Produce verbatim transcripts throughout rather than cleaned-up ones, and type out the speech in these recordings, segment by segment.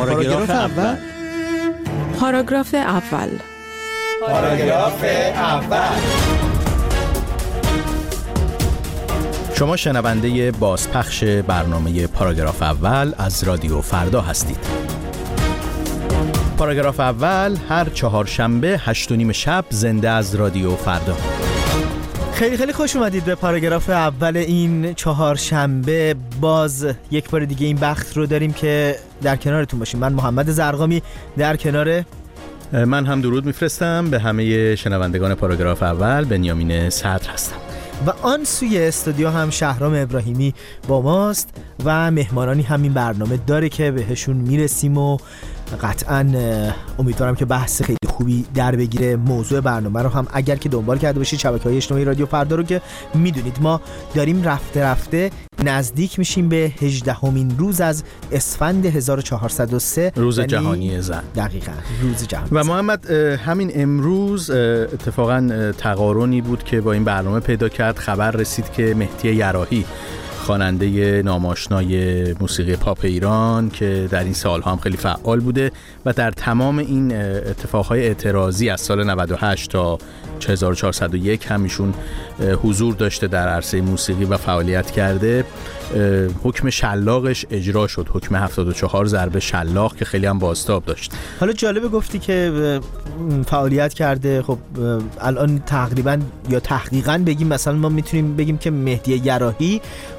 پاراگراف اول. پاراگراف اول. پاراگراف اول. شما شنونده بازپخش برنامه پاراگراف اول از رادیو فردا هستید. پاراگراف اول هر چهارشنبه هشت و نیم شب زنده از رادیو فردا. خیلی خیلی خوش اومدید به پاراگراف اول این چهارشنبه. باز یک بار دیگه این بخت رو داریم که در کنارتون باشیم. من محمد زرقامی در کنار من هم درود میفرستم به همه شنوندگان پاراگراف اول. بنیامین صدر هستم و آن سوی استودیو هم شهرام ابراهیمی با ماست و مهمانانی هم این برنامه داره که بهشون میرسیم و قطعاً امیدوارم که بحث خیلی خوبی در بگیره. موضوع برنامه رو هم اگر که دنبال کرده باشید شبکه‌های اجتماعی رادیو فردا رو که میدونید ما داریم رفته رفته نزدیک میشیم به هجدهمین روز از اسفند هزار و چهارصد و سه، روز جهانی زن. دقیقاً روز جهانی و زن. محمد همین امروز اتفاقاً تقارنی بود که با این برنامه پیدا کرد. خبر رسید که مهدی یراحی خواننده ناماشنای موسیقی پاپ ایران که در این سالها هم خیلی فعال بوده و در تمام این اتفاقهای اعتراضی از سال نود و هشت تا هزار و چهارصد و یک همیشون حضور داشته در عرصه موسیقی و فعالیت کرده. حکم شلاقش اجرا شد، حکم هفتاد و چهار ضربه شلاق که خیلی هم بازتاب داشت. حالا جالبه گفتی که فعالیت کرده. خب الان تقریبا یا تحقیقاً بگیم مثلا ما میتونیم بگیم که مهدی یراحی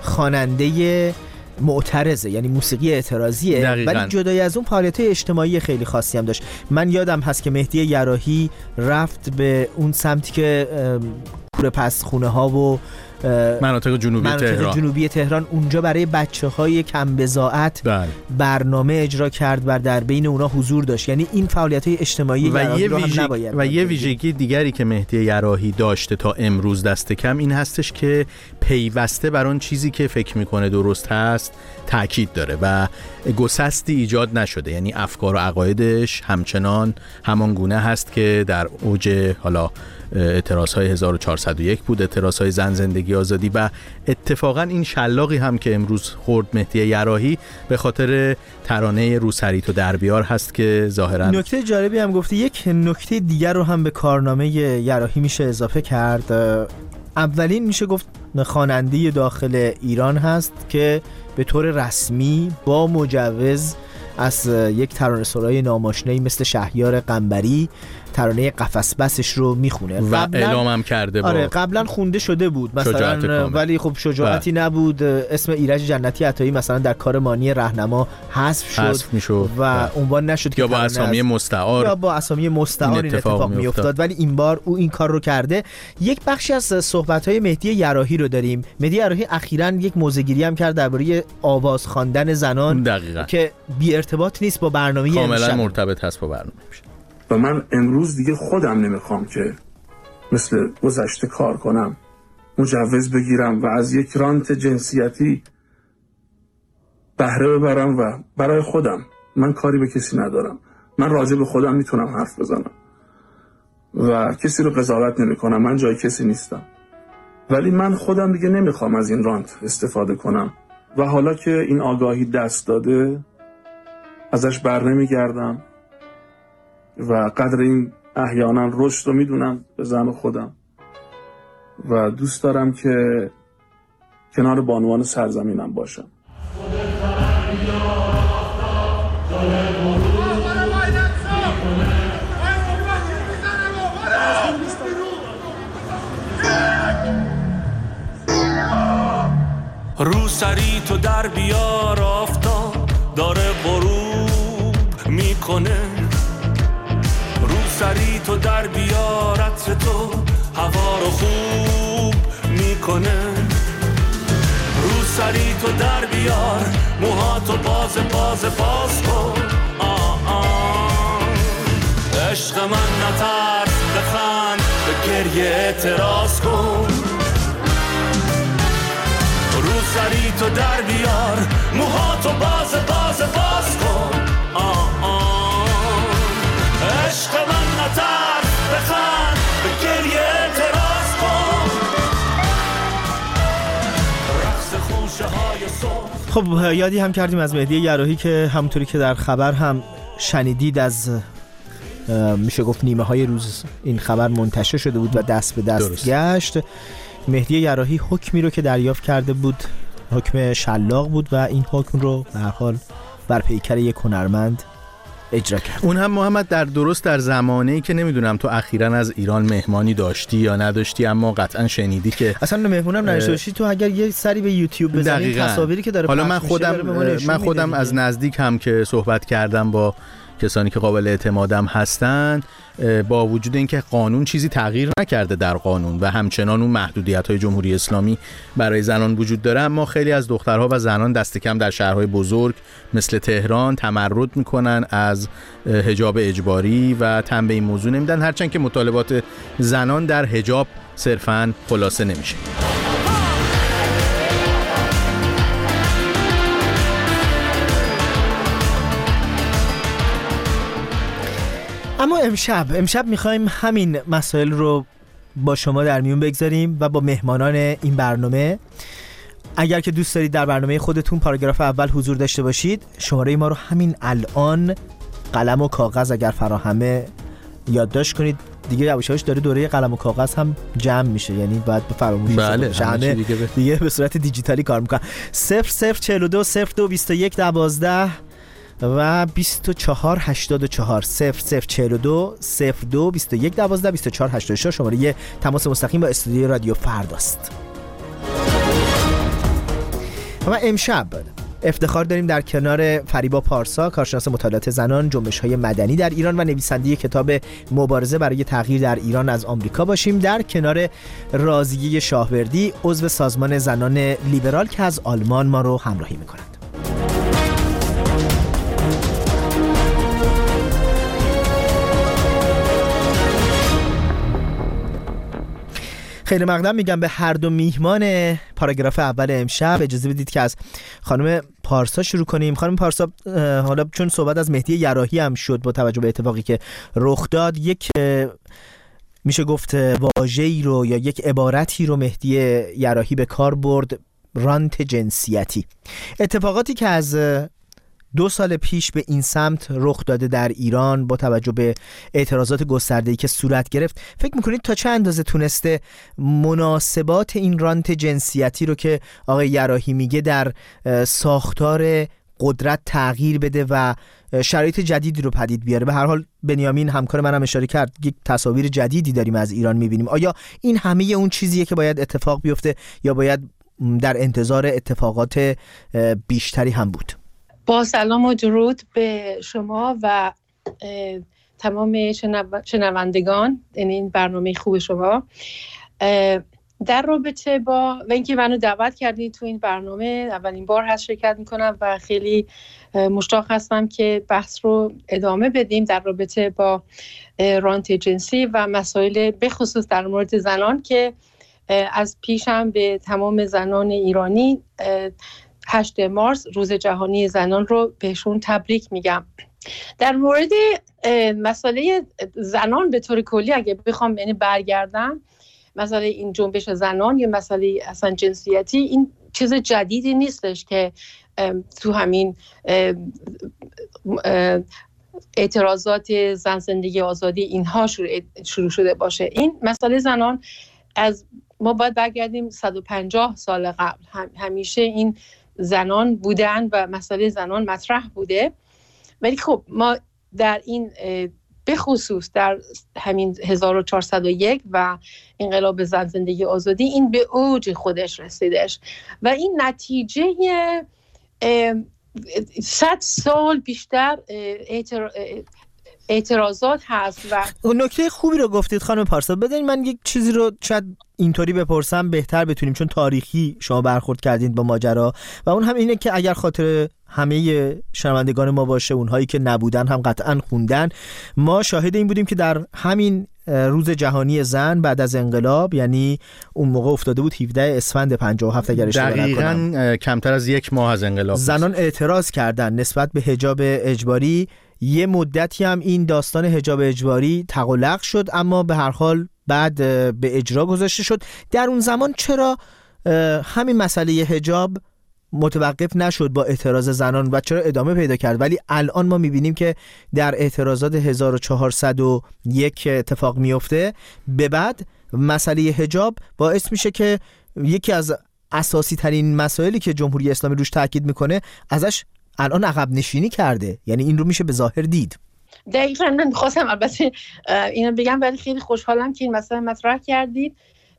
خواننده معترضه، یعنی موسیقی اعتراضیه، ولی جدای از اون فعالیت‌های اجتماعی خیلی خاصی هم داشت. من یادم هست که مهدی یراحی رفت به اون سمتی که کوره پس خونه ها و مناطق جنوبی مناطق تهران جنوبی تهران اونجا برای بچه‌های کم بضاعت برنامه اجرا کرد و در بین اونا حضور داشت. یعنی این فعالیت‌های اجتماعی و یه رو هم ویژگی نباید و یه ویژگی دیگری که مهدی یراحی داشته تا امروز دست کم این هستش که پیوسته بر اون چیزی که فکر میکنه درست هست تاکید داره و گسستی ایجاد نشده. یعنی افکار و عقایدش همچنان همان گونه هست که در اوج حالا اعتراضهای هزار و چهارصد و یک بود، اعتراضهای زن زندگی آزادی. و اتفاقا این شلاقی هم که امروز خورد مهدی یراحی به خاطر ترانه روسری تو در بیار هست که ظاهرا نکته جالبی هم گفتی. یک نکته دیگر رو هم به کارنامه یراحی میشه اضافه کرد. اولین میشه گفت خواننده داخل ایران هست که به طور رسمی با مجوز از یک ترانه‌سرای ناماشنایی مثل شهریار قنبری ترانه قفس بسش رو میخونه و اعلام هم کرده. با آره قبلا خونده شده بود مثلا، ولی خب شجاعتی با. نبود. اسم ایرج جنتی عطایی مثلا در کار مانی راهنما حذف شد حذف میشد و عنوان نشد یا با اسامی مستعار یا با اسامی مستعار این اتفاق, اتفاق میافتاد. ولی این بار او این کار رو کرده. یک بخشی از صحبت‌های مهدی یراحی رو داریم. مهدی یراحی اخیراً یک موضع‌گیری هم کرد درباره آواز خواندن زنان دقیقاً. که بی ارتباط نیست با برنامه کاملا امشب. مرتبط هست با برنامه. و من امروز دیگه خودم نمیخوام که مثل گذشته کار کنم، مجوز بگیرم و از یک رانت جنسیتی بهره ببرم و برای خودم. من کاری به کسی ندارم. من راجع به خودم میتونم حرف بزنم و کسی رو قضاوت نمی کنم. من جای کسی نیستم. ولی من خودم دیگه نمیخوام از این رانت استفاده کنم و حالا که این آگاهی دست داده ازش بر نمیگردم و قدر این احیانا رشد رو میدونم به زعم خودم و دوست دارم که کنار بانوان سرزمینم باشم. رو سری تو در بیار، آفتاب داره غروب میکنه. رو سری تو در بیار، عطر تو هوا رو خوب میکنه. رو سری تو در بیار، موهاتو باز باز باز کن. آه آه عشق من نترس، بخند، به گریه اعتراض کن. رو سری تو در بیار، موهاتو باز باز باز کن. آه آه عشق من نترس، بخند، به گریه اعتراض کن. رقص خوشه های صبح خب یادی هم کردیم از مهدی یراحی که همونطوری که در خبر هم شنیدید از میشه گفت نیمه های روز این خبر منتشر شده بود و دست به دست درست. گشت. مهدی یراحی حکمی رو که دریافت کرده بود حکم شلاق بود و این حکم رو به هر حال بر پیکر یک هنرمند اجرا کرد. اون هم محمد در درست در زمانه‌ای که نمیدونم تو اخیراً از ایران مهمانی داشتی یا نداشتی، اما قطعاً شنیدی که اصلا مهمونم نداشتی. تو اگر یه سری به یوتیوب بزنی تصاویری که داره حالا من خودم من خودم از نزدیک هم که صحبت کردم با کسانی که قابل اعتمادم هستن، با وجود اینکه قانون چیزی تغییر نکرده در قانون و همچنان اون محدودیت‌های جمهوری اسلامی برای زنان وجود داره، اما خیلی از دخترها و زنان دست کم در شهرهای بزرگ مثل تهران تمرد میکنن از حجاب اجباری و تن به این موضوع نمیدن، هرچند که مطالبات زنان در حجاب صرفاً خلاصه نمیشه. اما امشب امشب میخوایم همین مسائل رو با شما در میون بگذاریم و با مهمانان این برنامه. اگر که دوست دارید در برنامه خودتون پاراگراف اول حضور داشته باشید، شماره ما رو همین الان قلم و کاغذ اگر فراهمه یادداشت کنید. دیگه یواش یواش داره دوره قلم و کاغذ هم جمع میشه، یعنی باید به فراموشی بله همه دیگه, ب... دیگه به صورت دیجیتالی کار میکنن. صفر صفر چهل و دو صفر دو بیست و یک دوازده و بیست و چهار هشتاد و چهار صفر صفر چهل و دو صفر دو بیست و یک دوازده بیست و چهار هشتاد و چهار شماره یه تماس مستقیم با استودیوی رادیو فرداست. و امشب افتخار داریم در کنار فریبا پارسا، کارشناس مطالعات زنان، جنبش‌های مدنی در ایران و نویسنده کتاب مبارزه برای تغییر در ایران از آمریکا باشیم، در کنار راضیه شاهوردی، عضو سازمان زنان لیبرال که از آلمان ما رو همراهی می‌کنند. خیلی مقدم میگم به هر دو میهمان پاراگراف اول امشب. اجازه بدید که از خانم پارسا شروع کنیم. خانم پارسا، حالا چون صحبت از مهدی یراحی هم شد، با توجه به اتفاقی که رخ داد، یک میشه گفت واژه‌ای رو یا یک عبارتی رو مهدی یراحی به کار برد، رانت جنسیتی. اتفاقاتی که از دو سال پیش به این سمت رخ داده در ایران با توجه به اعتراضات گسترده‌ای که صورت گرفت، فکر میکنید تا چه اندازه تونسته مناسبات این رانت جنسیتی رو که آقای یراحی میگه در ساختار قدرت تغییر بده و شرایط جدیدی رو پدید بیاره؟ به هر حال بنیامین همکار منم اشاره کرد، یک تصاویر جدیدی داریم از ایران میبینیم. آیا این همه اون چیزیه که باید اتفاق بیفته یا باید در انتظار اتفاقات بیشتری هم بود؟ با سلام و درود به شما و تمام شنوندگان این برنامه خوب شما. در رابطه با و اینکه منو دعوت کردید تو این برنامه، اولین بار هست شرکت میکنم و خیلی مشتاق هستم که بحث رو ادامه بدیم در رابطه با رانت جنسی و مسائل به خصوص در مورد زنان که از پیش هم به تمام زنان ایرانی هشتم مارس روز جهانی زنان رو بهشون تبریک میگم. در مورد مسئله زنان به طور کلی اگه بخوام یعنی برگردم، مسئله این جنبش زنان یا مسئله اصلا جنسیتی این چیز جدیدی نیستش که تو همین اعتراضات زن زندگی آزادی اینها شروع شده باشه. این مسئله زنان از ما باید برگردیم صد و پنجاه سال قبل. هم همیشه این زنان بودن و مسئله زنان مطرح بوده، ولی خب ما در این به خصوص در همین هزار و چهارصد و یک و انقلاب زن زندگی آزادی این به اوج خودش رسیدش و این نتیجه صد سال بیشتر اعتراضات هست. و نکته خوبی رو گفتید خانم پارسا. بدین من یک چیزی رو شاید اینطوری بپرسم بهتر بتونیم، چون تاریخی شما برخورد کردید با ماجرا و اون هم اینه که اگر خاطر همه شنوندگان ما باشه، اونهایی که نبودن هم قطعاً خوندن، ما شاهد این بودیم که در همین روز جهانی زن بعد از انقلاب، یعنی اون موقع افتاده بود هفدهم اسفند پنجاه و هفت اگر اشتباه نکنم، دقیقاً کمتر از یک ماه از انقلاب زنان اعتراض کردن نسبت به حجاب اجباری. یه مدتی هم این داستان حجاب اجباری تقلق شد، اما به هر حال بعد به اجرا گذاشته شد. در اون زمان چرا همین مسئله حجاب متوقف نشد با اعتراض زنان و چرا ادامه پیدا کرد، ولی الان ما میبینیم که در اعتراضات هزار و چهارصد و یک اتفاق میفته به بعد مسئله حجاب باعث میشه که یکی از اساسی ترین مسائلی که جمهوری اسلامی روش تاکید میکنه ازش الان عقب نشینی کرده. یعنی این رو میشه به ظاهر دید. دقیقاً من می‌خواستم البته اینو بگم، ولی خیلی خوشحالم که این مسئله مطرح کردید.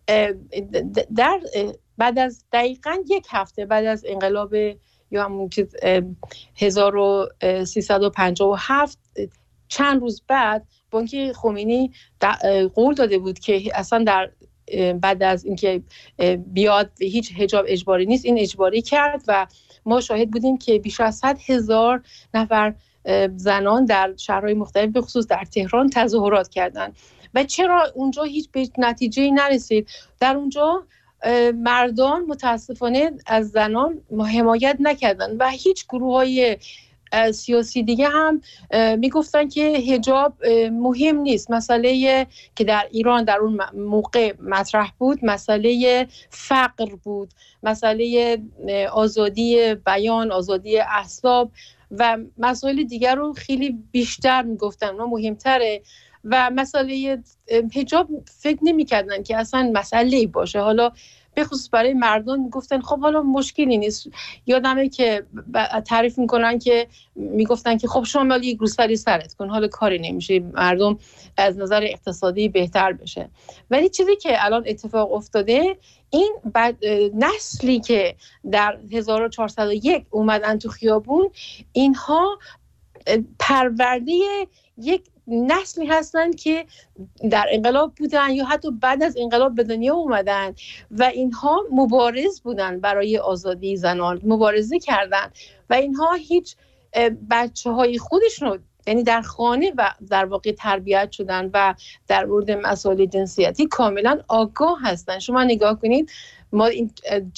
در بعد از دقیقاً یک هفته بعد از انقلاب یا همون چیز هزار و سیصد و پنجاه و هفت، چند روز بعد بانک خمینی قول داده بود که اصلا در بعد از اینکه بیاد هیچ حجاب اجباری نیست، این اجباری کرد و ما شاهد بودیم که بیش از صد هزار نفر زنان در شهرهای مختلف به خصوص در تهران تظاهرات کردند. و چرا اونجا هیچ به نتیجه نرسید؟ در اونجا مردان متاسفانه از زنان حمایت نکردند و هیچ گروه‌های سیاسی دیگه هم میگفتن که حجاب مهم نیست. مسئله که در ایران در اون موقع مطرح بود مسئله فقر بود، مسئله آزادی بیان، آزادی احزاب و مسائل دیگر رو خیلی بیشتر میگفتن، اونا مهمتره و مسئله حجاب فکر نمی‌کردن که اصلا مسئله‌ای باشه. حالا به خصوص برای مردان میگفتن خب حالا مشکلی نیست. یادمه که تعریف میکنن که میگفتن که خب شما یک روسری سرت کن، حالا کاری نمیشه، مردم از نظر اقتصادی بهتر بشه. ولی چیزی که الان اتفاق افتاده، این نسلی که در هزار و چهارصد و یک اومدن تو خیابون، اینها پرورده یک نسلی هستن که در انقلاب بودن یا حتی بعد از انقلاب به دنیا اومدن و اینها مبارز بودن برای آزادی زنان، مبارزه کردن و اینها هیچ بچه های خودشون، یعنی در خانه و در واقع تربیت شدن و در مورد مسائل جنسیتی کاملا آگاه هستن. شما نگاه کنید، ما این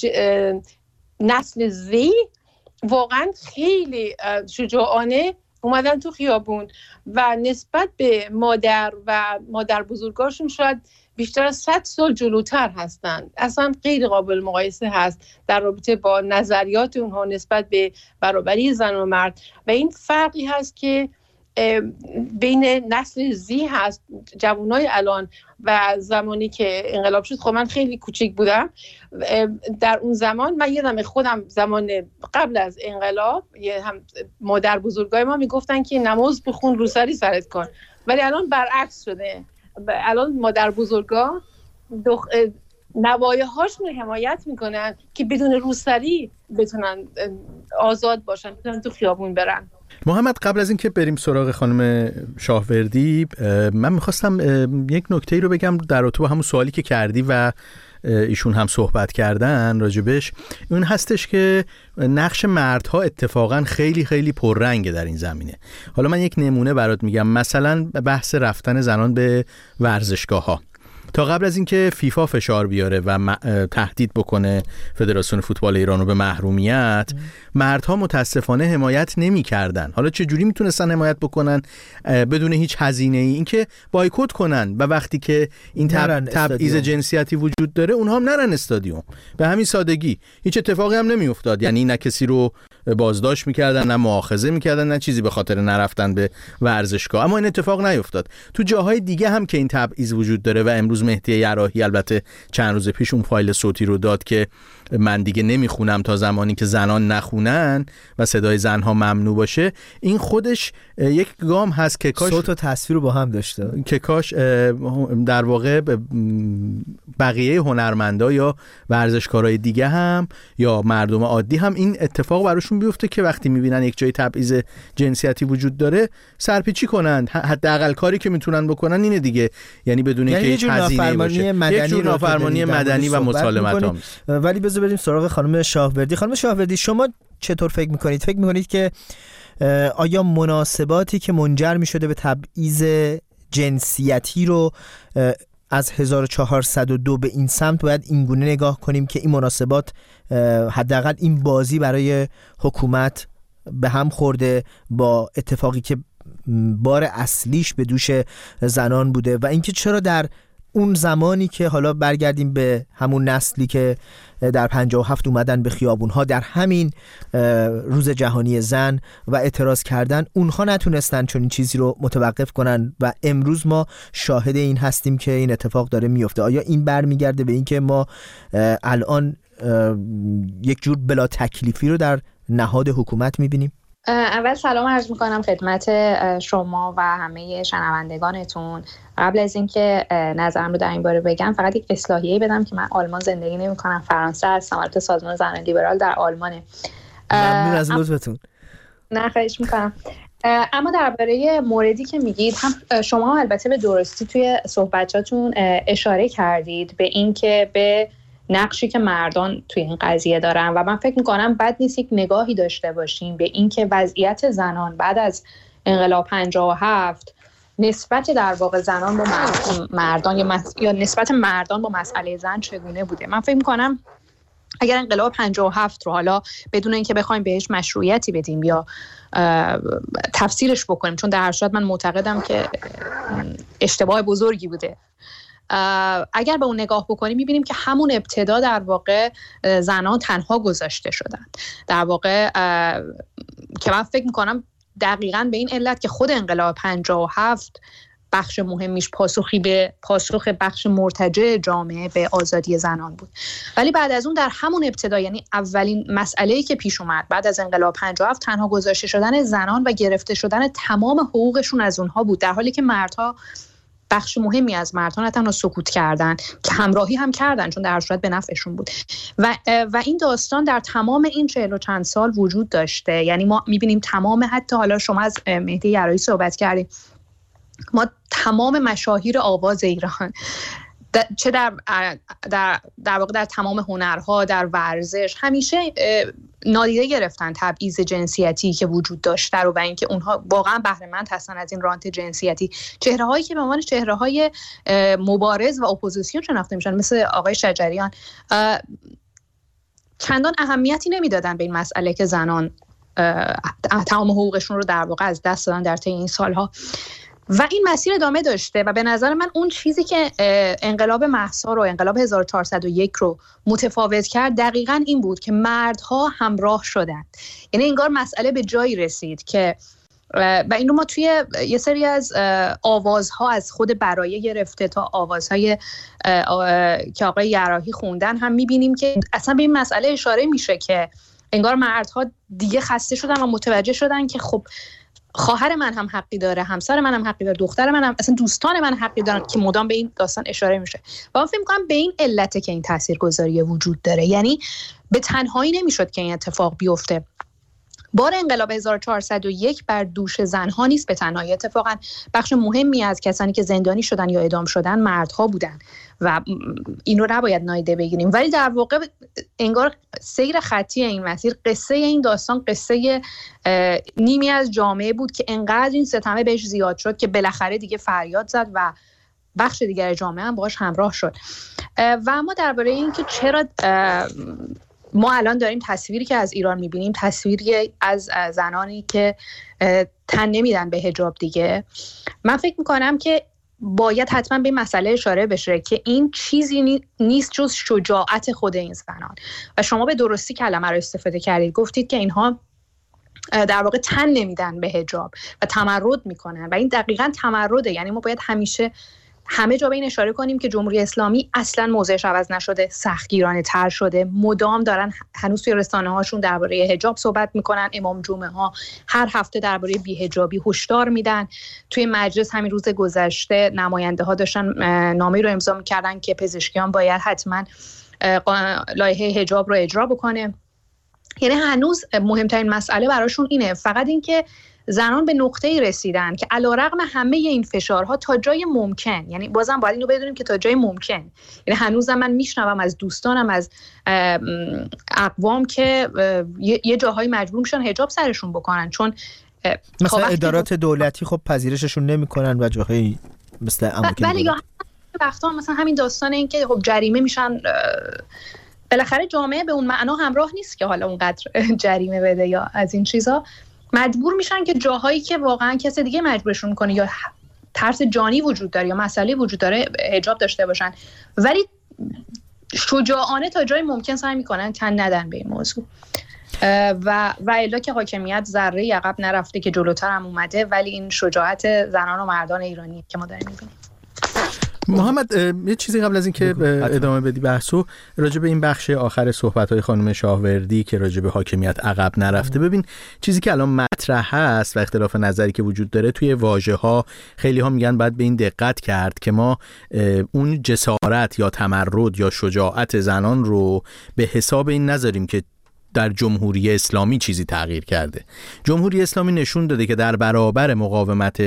نسل زی واقعا خیلی شجاعانه اومدن تو خیابون و نسبت به مادر و مادر بزرگاشون شاید بیشتر از صد سال جلوتر هستن. اصلا غیر قابل مقایسه هست در رابطه با نظریات اونها نسبت به برابری زن و مرد و این فرقی هست که بین نسل زی هست، جوانای الان و زمانی که انقلاب شد. خب من خیلی کوچیک بودم در اون زمان، من یادم خودم زمان قبل از انقلاب هم مادر بزرگای ما میگفتن که نماز بخون روسری سرت کن، ولی الان برعکس شده. الان مادر بزرگا دخ... نوایه هاشون حمایت میکنن که بدون روسری بتونن آزاد باشن، بتونن تو خیابون برن. محمد، قبل از اینکه بریم سراغ خانم شاهوردی، من میخواستم یک نکته‌ای رو بگم در رابطه با همون سوالی که کردی و ایشون هم صحبت کردن راجبش. اون هستش که نقش مردها اتفاقا خیلی خیلی پررنگه در این زمینه. حالا من یک نمونه برات میگم. مثلا بحث رفتن زنان به ورزشگاه‌ها. تا قبل از اینکه فیفا فشار بیاره و تهدید بکنه فدراسیون فوتبال ایران رو به محرومیت، مردها متاسفانه حمایت نمی‌کردن. حالا چه جوری میتونستن حمایت بکنن؟ بدون هیچ هزینه‌ای، اینکه بایکوت کنن و وقتی که این تب... تبعیض جنسیتی وجود داره اونها هم نرن استادیوم. به همین سادگی هیچ اتفاقی هم نمیافتاد. یعنی نه کسی رو بازداشت می‌کردن، نه مؤاخذه می‌کردن، نه چیزی به خاطر نرفتن به ورزشگاه. اما این اتفاق نیفتاد. تو جاهای دیگه هم که این تبعیض وجود داره و امروز مهدی یراحی البته چند روز پیش اون فایل صوتی رو داد که من دیگه نمیخونم تا زمانی که زنان نخونن و صدای زنها ممنوع باشه. این خودش یک گام هست که کاش صوت و تصویر رو با هم داشته، که کاش در واقع بقیه هنرمندا یا ورزشکارای دیگه هم یا مردم عادی هم این اتفاق براشون بیفته که وقتی میبینن یک جای تبعیض جنسیتی وجود داره سرپیچی کنن. حداقل کاری که میتونن بکنن اینه دیگه، یعنی بدون اینکه هیچ هزینه‌ای باشه. یک جور نافرمانی مدنی و مسالمت آمیز. ولی بذار بریم سراغ خانم شاهوردی. خانم شاهوردی، شما چطور فکر میکنید؟ فکر میکنید که آیا مناسباتی که منجر میشده به تبعیض جنسیتی رو از هزار و چهارصد و دو به این سمت باید اینگونه نگاه کنیم که این مناسبات حداقل این بازی برای حکومت به هم خورده با اتفاقی که بار اصلیش به دوش زنان بوده و اینکه چرا در اون زمانی که حالا برگردیم به همون نسلی که در پنجاه و هفت اومدن به خیابونها در همین روز جهانی زن و اعتراض کردن، اونها نتونستن چون این چیزی رو متوقف کنن و امروز ما شاهد این هستیم که این اتفاق داره میفته. آیا این برمیگرده به این که ما الان یک جور بلا تکلیفی رو در نهاد حکومت میبینیم؟ اول سلام عرض میکنم خدمت شما و همه شنوندگانتون. قبل از اینکه نظرم رو در این باره بگم فقط یک اصلاحیه‌ای بدم که من آلمان زندگی نمی‌کنم، فرانسه هستم، البته سازمان زنان لیبرال در آلمانه. ممنون از لطفتون. نه خواهش میکنم. اما درباره موردی که میگید هم شما البته به درستی توی صحبتاتون اشاره کردید به این که به نقشی که مردان توی این قضیه دارن و من فکر میکنم بد نیست یک نگاهی داشته باشیم به این که وضعیت زنان بعد از انقلاب پنجاه و هفت نسبت در واقع زنان با مردان یا, مس... یا نسبت مردان با مسئله زن چگونه بوده. من فکر میکنم اگر انقلاب پنجاه و هفت رو حالا بدون اینکه بخوایم بهش مشروعیتی بدیم یا تفسیرش بکنیم، چون در هر صورت من معتقدم که اشتباه بزرگی بوده، اگر به اون نگاه بکنیم میبینیم که همون ابتدا در واقع زنان تنها گذاشته شدن، در واقع که من فکر میکنم دقیقاً به این علت که خود انقلاب پنجاه و هفت بخش مهمیش پاسخی به پاسخ بخش مرتجع جامعه به آزادی زنان بود. ولی بعد از اون در همون ابتدا، یعنی اولین مسئله‌ای که پیش اومد بعد از انقلاب پنجاه و هفت، تنها گذاشته شدن زنان و گرفته شدن تمام حقوقشون از اونها بود، در حالی که مردها بخش مهمی از مردها نه تنها سکوت کردن که همراهی هم کردن چون در هر صورت به نفعشون بود و و این داستان در تمام این چهل و چند سال وجود داشته. یعنی ما میبینیم تمام، حتی حالا شما از مهدی یرایی صحبت کردیم، ما تمام مشاهیر آواز ایران چه در در در واقع در تمام هنرها، در ورزش، همیشه نادیده گرفتن تبعیض جنسیتی که وجود داشته رو و اینکه اونها واقعا بهره مند هستن از این رانت جنسیتی. چهره‌هایی که به عنوان چهره‌های مبارز و اپوزیسیون شناخته میشن مثل آقای شجریان چندان اهمیتی نمیدادن به این مسئله که زنان تمام حقوقشون رو در واقع از دست دادن در طی این سالها و این مسیر ادامه داشته. و به نظر من اون چیزی که انقلاب مهسا رو، انقلاب هزار و چهارصد و یک رو متفاوت کرد دقیقاً این بود که مردها همراه شدند. یعنی انگار مسئله به جایی رسید که و این رو ما توی یه سری از آوازها از خود برایه گرفته تا آوازهای که آقای یراحی خوندن هم میبینیم که اصلا به این مسئله اشاره میشه که انگار مردها دیگه خسته شدن و متوجه شدن که خب خواهر من هم حقی داره، همسر من هم حقی داره، دختر من هم، اصلا دوستان من حقی دارن، که مدام به این داستان اشاره میشه. و من فکر می‌کنم به این علته که این تاثیرگذاری وجود داره. یعنی به تنهایی نمیشد که این اتفاق بیفته. بار انقلاب هزار و چهارصد و یک بر دوش زنها نیست به تنهایی. اتفاقا بخش مهمی از کسانی که زندانی شدن یا اعدام شدن مردها بودن و این رو نباید نادیده بگیریم. ولی در واقع انگار سیر خطی این مسیر، قصه این داستان قصه نیمی از جامعه بود که انقدر این ستمه بهش زیاد شد که بالاخره دیگه فریاد زد و بخش دیگر جامعه هم باهاش همراه شد. و اما درباره این که چرا ما الان داریم تصویری که از ایران میبینیم تصویری از زنانی که تن نمیدن به حجاب دیگه، من فکر میکنم که باید حتما به این مسئله اشاره بشه که این چیزی نیست جز شجاعت خود این زنان. و شما به درستی کلمه رو استفاده کردید، گفتید که اینها در واقع تن نمیدن به حجاب و تمرد میکنن و این دقیقاً تمرده. یعنی ما باید همیشه همه جا به این اشاره کنیم که جمهوری اسلامی اصلا موضعش عوض نشده، سختگیرانه تر شده، مدام دارن هنوز توی رسانه هاشون درباره حجاب صحبت میکنن، امام جمعه ها هر هفته درباره بی‌حجابی هشدار میدن. توی مجلس همین روز گذشته نماینده ها داشتن نامه‌ای رو امضا میکردن که پزشکیان باید حتما لایحه حجاب رو اجرا بکنه. یعنی هنوز مهمترین مسئله براشون اینه، فقط این که زنان به نقطه‌ای رسیدن که علیرغم همه این فشارها تا جای ممکن، یعنی بازم باید اینو بدونیم که تا جای ممکن، یعنی هنوزم من میشنوم از دوستانم از اقوام که یه جاهایی مجبور میشن حجاب سرشون بکنن چون مثلا ادارات دولتی خب پذیرششون نمیکنن و جاهایی مثل اماکن بله یا وقتا مثلا همین داستان این که خب جریمه میشن. بالاخره جامعه به اون معنا همراه نیست که حالا اونقدر جریمه بده یا از این چیزا، مجبور میشن که جاهایی که واقعا کسی دیگه مجبورشون کنه یا ترس جانی وجود داره یا مسئله وجود داره حجاب داشته باشن، ولی شجاعانه تا جای ممکن سعی میکنن تن ندن به این موضوع و و الا که حاکمیت ذره عقب نرفته که جلوتر هم اومده، ولی این شجاعت زنان و مردان ایرانی که ما داریم میبینیم. محمد یه چیزی قبل از این که ادامه بدی بحثو، راجع به این بخش آخر صحبت‌های خانم شاهوردی که راجع به حاکمیت عقب نرفته، ببین چیزی که الان مطرح هست و اختلاف نظری که وجود داره توی واژه‌ها، خیلی ها میگن باید به این دقت کرد که ما اون جسارت یا تمرد یا شجاعت زنان رو به حساب این نذاریم که در جمهوری اسلامی چیزی تغییر کرده. جمهوری اسلامی نشون داده که در برابر مقاومت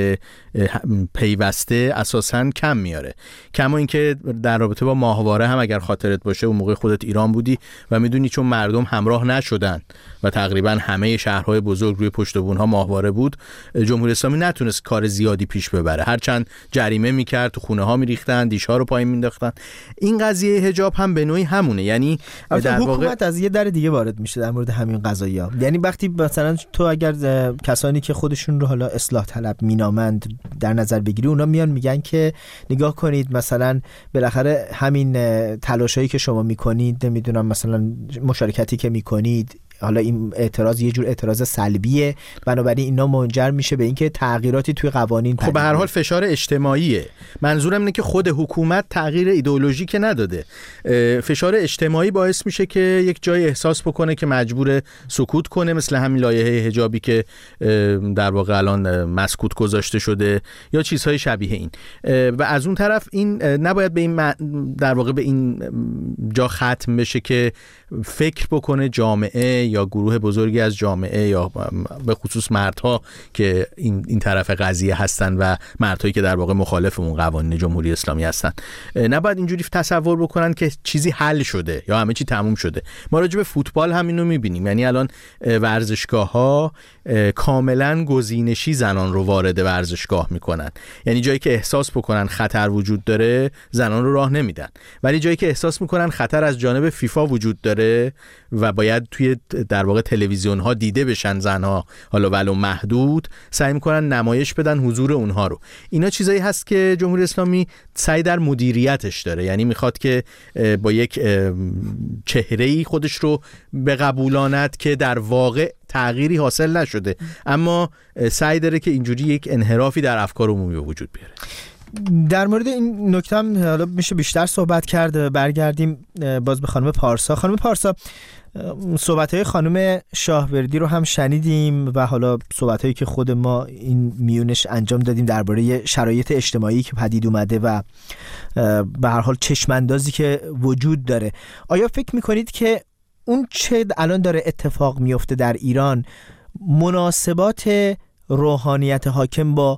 پیوسته اساساً کم میاره. کما اینکه در رابطه با ماهواره هم اگر خاطرت باشه اون موقع خودت ایران بودی و میدونی چون مردم همراه نشدن و تقریبا همه شهرهای بزرگ روی پشت بونها ماهواره بود، جمهوری اسلامی نتونست کار زیادی پیش ببره. هرچند جریمه میکرد، تو خونه ها میریختن، دیش‌ها رو پایین مینداختن. این قضیه حجاب هم به نوعی همونه، یعنی در واقع حکومت از یه در دیگه وارد میشه در مورد همین قضایا. یعنی وقتی مثلا تو اگر کسانی که خودشون رو حالا اصلاح طلب مینامند در نظر بگیری، اونا میان میگن که نگاه کنید مثلا بالاخره همین تلاشایی که شما میکنید، نمیدونم مثلا مشارکتی که میکنید، حالا این اعتراض یه جور اعتراض سلبیه، بنابراین اینا منجر میشه به اینکه تغییراتی توی قوانین خب به هر حال فشار اجتماعیه. منظورم اینه که خود حکومت تغییر ایدئولوژیک نداده، فشار اجتماعی باعث میشه که یک جای احساس بکنه که مجبور سکوت کنه، مثل همین لایحه حجابی که در واقع الان مسکوت گذاشته شده یا چیزهای شبیه این. و از اون طرف این نباید به این در واقع به این جا ختم بشه که فکر بکنه جامعه یا گروه بزرگی از جامعه یا به خصوص مردها که این این طرف قضیه هستن و مردهایی که در واقع مخالف اون قوانین جمهوری اسلامی هستن، نباید اینجوری تصور بکنن که چیزی حل شده یا همه چی تموم شده. ما راجع به فوتبال هم اینو می‌بینیم، یعنی الان ورزشگاه‌ها کاملا گزینشی زنان رو وارد ورزشگاه میکنن، یعنی جایی که احساس بکنن خطر وجود داره زنان رو راه نمیدن، ولی جایی که احساس میکنن خطر از جانب فیفا وجود داره و باید توی در واقع تلویزیون ها دیده بشن زنها، حالا ولو محدود، سعی میکنن نمایش بدن حضور اونها رو. اینا چیزایی هست که جمهوری اسلامی سعی در مدیریتش داره، یعنی میخواد که با یک چهره‌ای خودش رو بقبولاند که در واقع تغییری حاصل نشده، اما سعی داره که اینجوری یک انحرافی در افکار عمومی به وجود بیاره. در مورد این نکته هم حالا میشه بیشتر صحبت کرد. برگردیم باز به خانم پارسا. خانم پارسا، صحبت‌های خانم شاهوردی رو هم شنیدیم و حالا صحبت‌هایی که خود ما این میونش انجام دادیم درباره شرایط اجتماعی که پدید اومده و به هر حال چشم‌اندازی که وجود داره. آیا فکر می‌کنید که اون چه الان داره اتفاق میفته در ایران مناسبات روحانیت حاکم با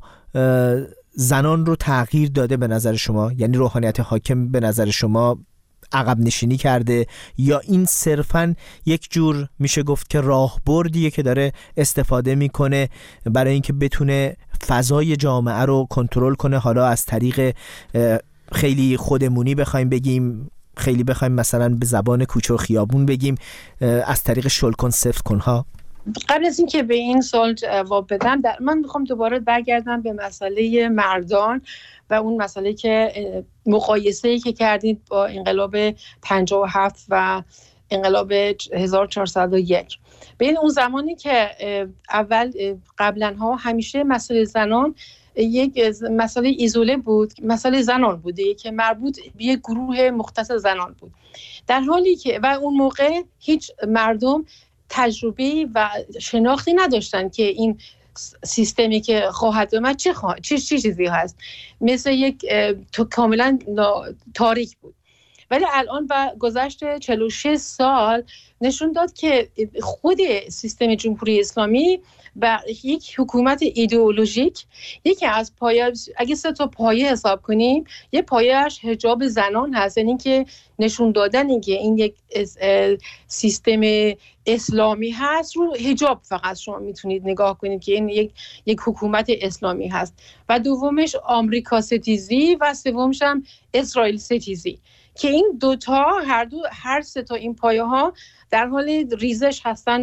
زنان رو تغییر داده به نظر شما؟ یعنی روحانیت حاکم به نظر شما عقب نشینی کرده یا این صرفاً یک جور میشه گفت که راهبردیه که داره استفاده میکنه برای اینکه بتونه فضای جامعه رو کنترل کنه، حالا از طریق خیلی خودمونی بخوایم بگیم، خیلی بخوایم مثلا به زبان کوچه و خیابون بگیم، از طریق شل کن سفت کنها؟ قبل از اینکه به این سوال جواب بدم، در من میخوام دوباره برگردم به مسئله مردان و اون مسئله که مقایسه‌ای که کردید با انقلاب پنجاه و هفت و انقلاب هزار و چهارصد و یک. ببین اون زمانی که اول قبلا ها همیشه مسئله زنان یک مسئله ایزوله بود، مسئله زنان بوده که مربوط به یک گروه مختص زنان بود، در حالی که و اون موقع هیچ مردم تجربه و شناختی نداشتن که این سیستمی که خواهد اومد چه خواهد چه چی چیزی هست، مثل یک تو کاملا تاریک بود. ولی الان با گذشت چهل و شش سال نشون داد که خود سیستم جمهوری اسلامی و یک حکومت ایدئولوژیک، یکی از پایه، اگه سه تا پایه حساب کنیم، یه پایه‌اش حجاب زنان هست، یعنی که نشون دادن اینکه این یک سیستم اسلامی هست، رو حجاب فقط شما میتونید نگاه کنید که این یک یک حکومت اسلامی هست. و دومش آمریکا ستیزی و سومش هم اسرائیل ستیزی، که این دوتا هر دو هر سه تا این پایه ها در حال ریزش هستن و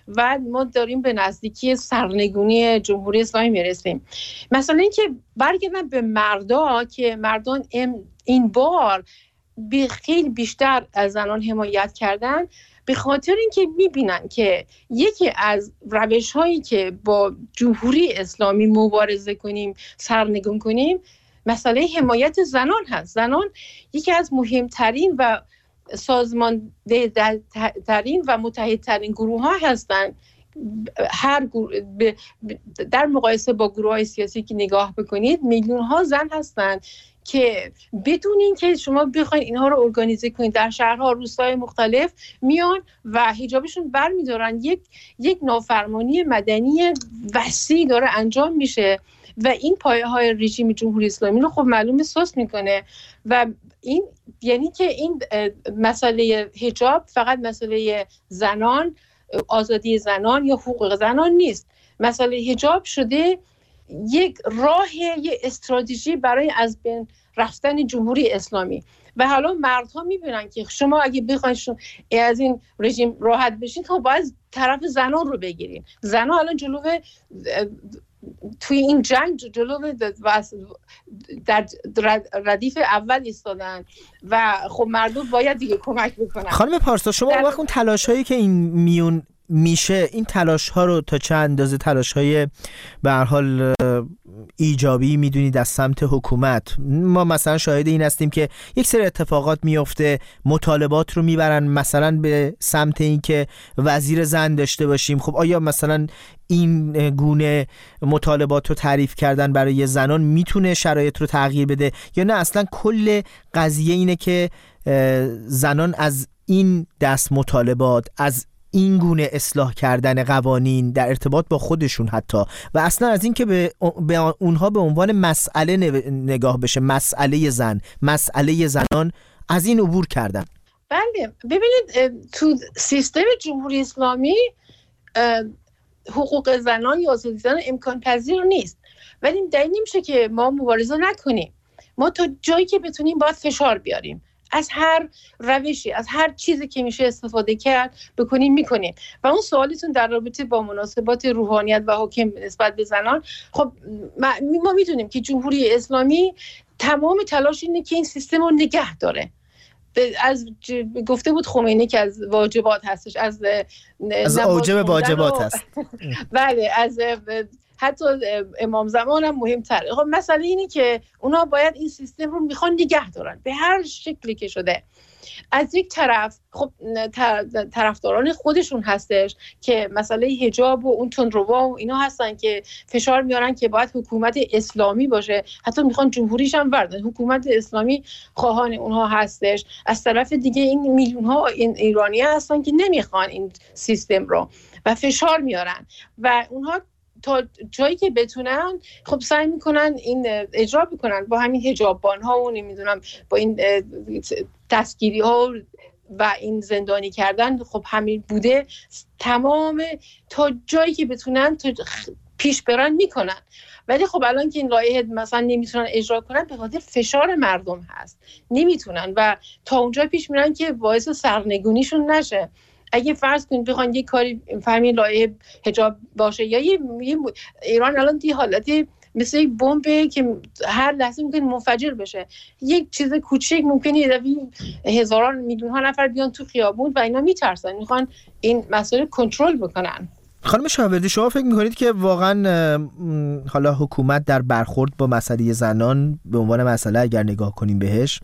و ما داریم به نزدیکی سرنگونی جمهوری اسلامی میرسیم. مثلا اینکه برگردن به مردا که مردان این بار به خیلی بیشتر از زنان حمایت کردن، به خاطر اینکه میبینن که یکی از روش هایی که با جمهوری اسلامی مبارزه کنیم، سرنگون کنیم، مسئله حمایت زنان هست. زنان یکی از مهمترین و سازمانده ترین و متحدترین گروه ها هستند. هر در مقایسه با گروه های سیاسی که نگاه بکنید، میلیون ها زن هستند که بدون این که شما بخواید اینها رو ارگانیزه کنید، در شهرها، روستاهای مختلف میان و حجابشون برمیدارن. یک یک نافرمانی مدنی وسیع داره انجام میشه و این پایه های رژیم جمهوری اسلامی رو خب معلوم سست میکنه. و این یعنی که این مسئله حجاب فقط مسئله زنان، آزادی زنان یا حقوق زنان نیست. مسئله حجاب شده یک راه، یک استراتژی برای از بین رفتن جمهوری اسلامی. و حالا مردها میبینن که شما اگه بخواید از این رژیم راحت بشین، خب باید طرف زنان رو بگیرین. زنان الان جلو توی این جنگ جلو در ردیف اول ایستادن و خب مردم باید دیگه کمک بکنن. خانم پارسا، شما وقت اون تلاش هایی که این میون میشه، این تلاش ها رو تا چه اندازه تلاش های به هر حال ایجابی میدونید از سمت حکومت؟ ما مثلا شاهد این هستیم که یک سری اتفاقات میفته، مطالبات رو میبرن مثلا به سمت این که وزیر زن داشته باشیم. خب آیا مثلا این گونه مطالبات رو تعریف کردن برای زنان میتونه شرایط رو تغییر بده، یا نه اصلا کل قضیه اینه که زنان از این دست مطالبات، از این گونه اصلاح کردن قوانین در ارتباط با خودشون حتی، و اصلا از این که به, به اونها به عنوان مسئله نگاه بشه، مسئله زن، مسئله زنان، از این عبور کردن؟ بله، ببینید تو سیستم جمهوری اسلامی حقوق زنان یا آزادی زنان امکان پذیر نیست، ولی دلیل نمیشه که ما مبارزه نکنیم. ما تا جایی که بتونیم باید فشار بیاریم، از هر روشی، از هر چیزی که میشه استفاده کرد بکنیم میکنیم. و اون سوالتون در رابطه با مناسبات روحانیت و حکم نسبت به زنان، خب ما میدونیم که جمهوری اسلامی تمام تلاش اینه که این سیستم رو نگه داره. از گفته بود خمینی که از واجبات هستش، از از اوجب واجبات و... هست. بله، از حتی امام زمان هم مهمتره. خب مسئله اینه که اونا باید این سیستم رو میخوان نگه دارن به هر شکلی که شده. از یک طرف خب طرفداران خودشون هستش که مسئله حجاب و اون تندروا و اینا هستن که فشار میارن که باید حکومت اسلامی باشه، حتی میخوان جمهوریش هم بردن. حکومت اسلامی خواهان اونها هستش. از طرف دیگه این میلیون ها این ایرانی هستن که نمیخوان این سیستم رو و فشار میارن و اونها تا جایی که بتونن خب سعی میکنن این اجرا بکنن با همین حجاببان ها و نمیدونم با این دستگیری ها و این زندانی کردن. خب همین بوده، تمام تا جایی که بتونن پیش برن میکنن. ولی خب الان که این لایحه مثلا نمیتونن اجرا کنن به خاطر فشار مردم هست، نمیتونن و تا اونجا پیش میرن که باعث سرنگونیشون نشه. اگه فرض کنید بخواید یک کاری فهمی لایحه حجاب باشه یا یه ایران الان دی حالتی مثل یک بمبه که هر لحظه ممکن منفجر بشه، یک چیز کوچیک ممکنه یه دفعه هزاران میلیون ها نفر بیان تو خیابون و اینا میترسن، میخوان این مسئله کنترل بکنن. خانم شاوردی، شما فکر میکنید که واقعا حالا حکومت در برخورد با مسئله زنان به عنوان مسئله اگر نگاه کنیم بهش،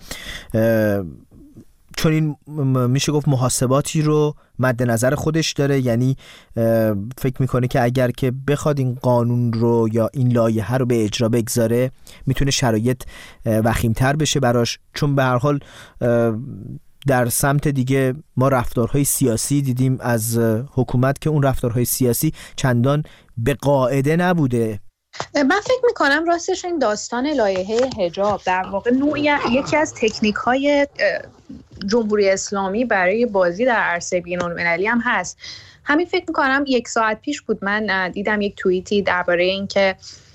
چون این میشه گفت محاسباتی رو مد نظر خودش داره؟ یعنی فکر میکنه که اگر که بخواد این قانون رو یا این لایحه رو به اجرا بگذاره میتونه شرایط وخیم‌تر بشه براش، چون به هر حال در سمت دیگه ما رفتارهای سیاسی دیدیم از حکومت که اون رفتارهای سیاسی چندان به قاعده نبوده. من فکر میکنم راستش این داستان لایحه حجاب در واقع نوعی یکی از تکنیک‌های جمهوری اسلامی برای بازی در عرصه بین‌المللی هم هست. همین فکر میکنم یک ساعت پیش بود من دیدم یک توییتی درباره این که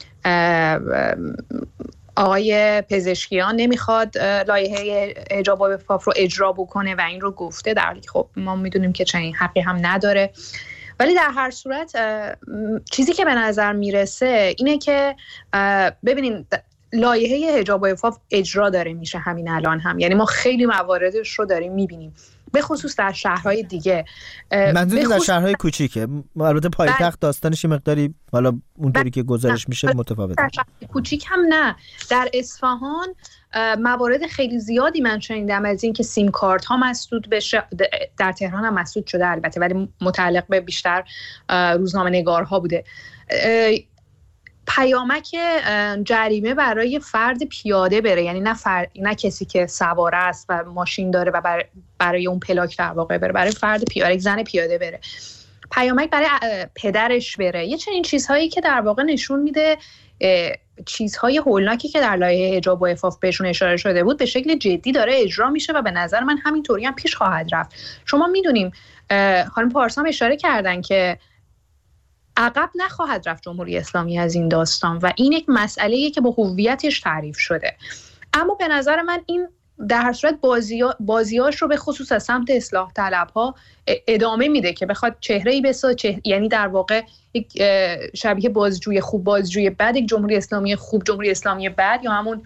آقای پزشکیان نمیخواد لایحه حجاب و عفاف رو اجرا بکنه و این رو گفته، در حالی که خب ما میدونیم که چنین حقی هم نداره. ولی در هر صورت چیزی که به نظر میرسه اینه که ببینین لایحه حجاب و عفاف اجرا داره میشه همین الان هم، یعنی ما خیلی مواردش رو داریم میبینیم، به خصوص در شهرهای دیگه. منظور در شهرهای کوچیکه، البته پایتخت داستانش مقداری حالا اونطوری که گزارش میشه متفاوته. در شهرهای کوچیک هم نه، در اصفهان موارد خیلی زیادی من شنیدم از این که سیم کارت ها مسدود بشه. در تهران هم مسدود شده البته، ولی متعلق به بیشتر روزنامه نگارها بوده. پیامک جریمه برای فرد پیاده بره، یعنی نه, فر... نه کسی که سواره است و ماشین داره و بر... برای اون پلاک در واقع بره، برای فرد پیاده، زن پیاده بره. پیامک برای پدرش بره. یه چنین چیزهایی که در واقع نشون میده چیزهای هولناکی که در لایحه حجاب و عفاف بهشون اشاره شده بود به شکل جدی داره اجرا میشه و به نظر من همینطوری هم پیش خواهد رفت. شما میدونیم خانم پارسا اشاره کردن که عقب نخواهد رفت جمهوری اسلامی از این داستان و این یک مسئله‌ایه که با هویتش تعریف شده. اما به نظر من این در هر صورت بازیا بازیاش رو به خصوص از سمت اصلاح طلب‌ها ادامه میده که بخواد چهره‌ای بسازه، چه... یعنی در واقع یک شبیه بازجوی خوب بازجوی بد، یک جمهوری اسلامی خوب جمهوری اسلامی بد، یا همون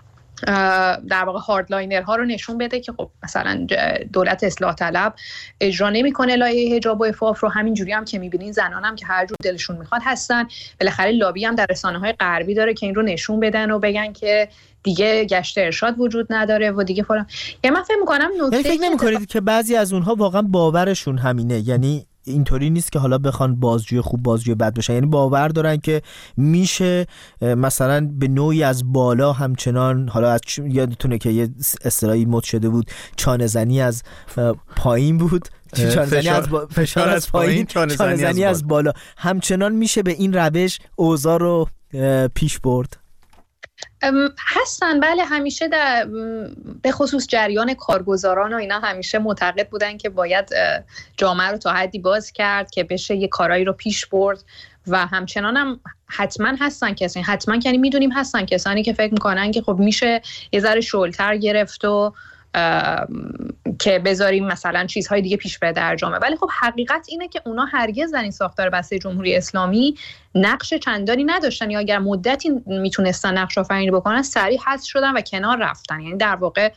در واقع هاردلاینرها رو نشون بده که خب مثلا دولت اصلاح طلب اجرا نمیکنه لایحه حجاب و عفاف رو. همین جوری هم که میبینین زنان هم که هر جور دلشون میخواد هستن. بالاخره لابی هم در رسانه‌های غربی داره که این رو نشون بدن و بگن که دیگه گشت ارشاد وجود نداره و دیگه فلان. یعنی من فکر می‌کنم نکته، یعنی فکر نمی‌کنید که بعضی از اونها واقعا باورشون همینه، یعنی اینطوری نیست که حالا بخوان بازجوی خوب بازجوی بد بشن، یعنی باور دارن که میشه مثلا به نوعی از بالا همچنان، حالا از یادتونه که یه اصطلاحی مد شده بود چانه زنی از پایین بود، چانه زنی از با... فشار از پایین، چانه زنی از بالا، همچنان میشه به این روش اوضاع رو پیش برد. هستن بله، همیشه در به خصوص جریان کارگزاران و اینا همیشه معتقد بودن که باید جامعه رو تا حدی باز کرد که بشه یه کارایی رو پیش برد و همچنان هم حتما هستن کسانی، حتما یعنی میدونیم هستن کسانی که فکر میکنن که خب میشه یه ذره شلتر گرفت و که بذاریم مثلا چیزهای دیگه پیش بره در جامعه. ولی خب حقیقت اینه که اونا هرگز در این ساختار بسته جمهوری اسلامی نقش چندانی نداشتن، یا اگر مدتی میتونستن نقش آفرینی بکنن سریع حذف شدن و کنار رفتن. یعنی در واقع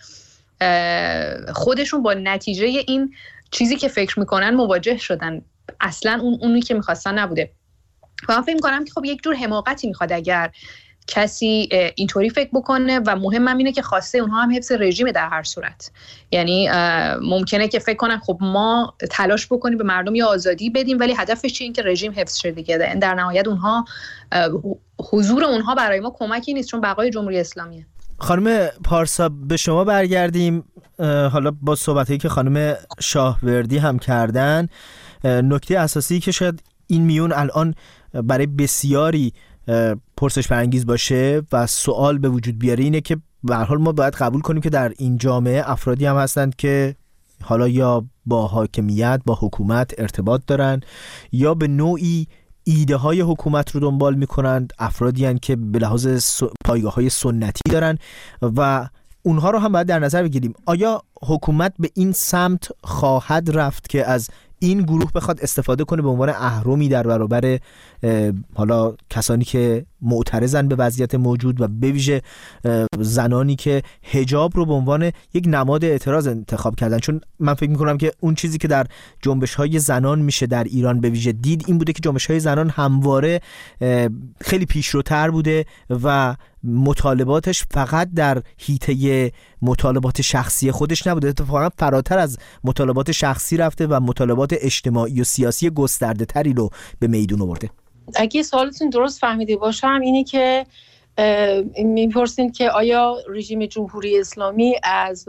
خودشون با نتیجه این چیزی که فکر میکنن مواجه شدن، اصلا اون اونی که میخواستن نبوده. و من فکر میکنم که خب یک جور حماقتی میخواد اگر کسی اینطوری فکر بکنه و مهمم اینه که خواسته اونها هم حفظ رژیم در هر صورت. یعنی ممکنه که فکر کنن خب ما تلاش بکنیم به مردم یه آزادی بدیم ولی هدفش چیه؟ این که رژیم حفظ شه دیگه. در نهایت اونها حضور اونها برای ما کمکی نیست، چون بقای جمهوری اسلامیه. خانم پارسا به شما برگردیم، حالا با صحبتایی که خانم شاهوردی هم کردن، نکته اساسی که شاید این میون الان برای بسیاری پرسش برانگیز باشه و سوال به وجود بیاره اینه که به هر حال ما باید قبول کنیم که در این جامعه افرادی هم هستند که حالا یا با حاکمیت با حکومت ارتباط دارن یا به نوعی ایده های حکومت رو دنبال میکنند، افرادی هستند که به لحاظ پایگاه های سنتی دارن و اونها رو هم باید در نظر بگیریم. آیا حکومت به این سمت خواهد رفت که از این گروه بخواد استفاده کنه به عنوان اهرمی در برابر حالا کسانی که معترضن به وضعیت موجود و به ویژه زنانی که حجاب رو به عنوان یک نماد اعتراض انتخاب کردن؟ چون من فکر می‌کنم که اون چیزی که در جنبش‌های زنان میشه در ایران به ویژه دید این بوده که جنبش‌های زنان همواره خیلی پیشروتر بوده و مطالباتش فقط در حیطه مطالبات شخصی خودش نبوده، اتفاقا فراتر از مطالبات شخصی رفته و مطالبات اجتماعی و سیاسی گسترده تری رو به میدون آورده. اگه سوالتون درست فهمیده باشم اینه که میپرسین که آیا رژیم جمهوری اسلامی از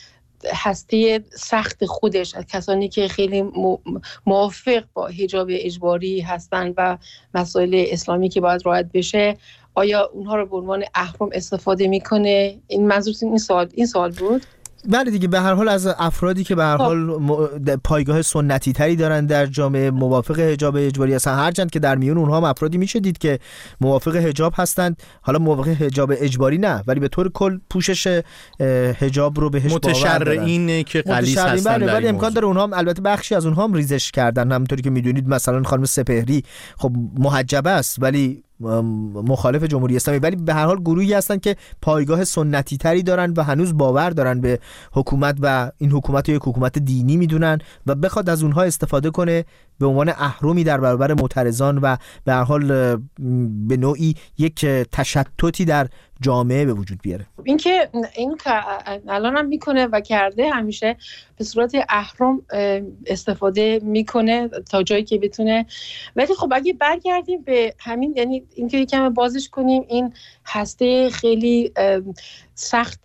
هسته سخت خودش، از کسانی که خیلی موافق با حجاب اجباری هستن و مسائل اسلامی که باید رعایت بشه، آیا اونها رو به عنوان اهرم استفاده میکنه؟ این منظورتون این سوال این سوال بود؟ بله دیگه، به هر حال از افرادی که به هر حال پایگاه سنتی تری دارن در جامعه، موافق حجاب اجباری هستن، هرچند که در میون اونها هم افرادی میشه دید که موافق حجاب هستند، حالا موافق حجاب اجباری نه، ولی به طور کل پوشش حجاب رو بهش باور دارن. اینه که غلیظ هستن، بله، ولی امکان داره اونها هم، البته بخشی از اونها هم ریزش کردن، همونطوری که میدونید مثلا خانم سپهری خب محجبه است ولی مخالف جمهوری اسلامی، ولی به هر حال گروهی هستن که پایگاه سنتی تری دارن و هنوز باور دارن به حکومت و این حکومت رو یک حکومت دینی میدونن و بخواد از اونها استفاده کنه به عنوان اهرمی در برابر معترضان و به هر حال به نوعی یک تشتتی در جامعه به وجود بیاره. این که این که الان هم میکنه و کرده، همیشه به صورت اهرم استفاده میکنه تا جایی که بتونه. ولی خب اگه برگردیم به همین، یعنی اینکه یکم بازش کنیم، این هسته خیلی سخت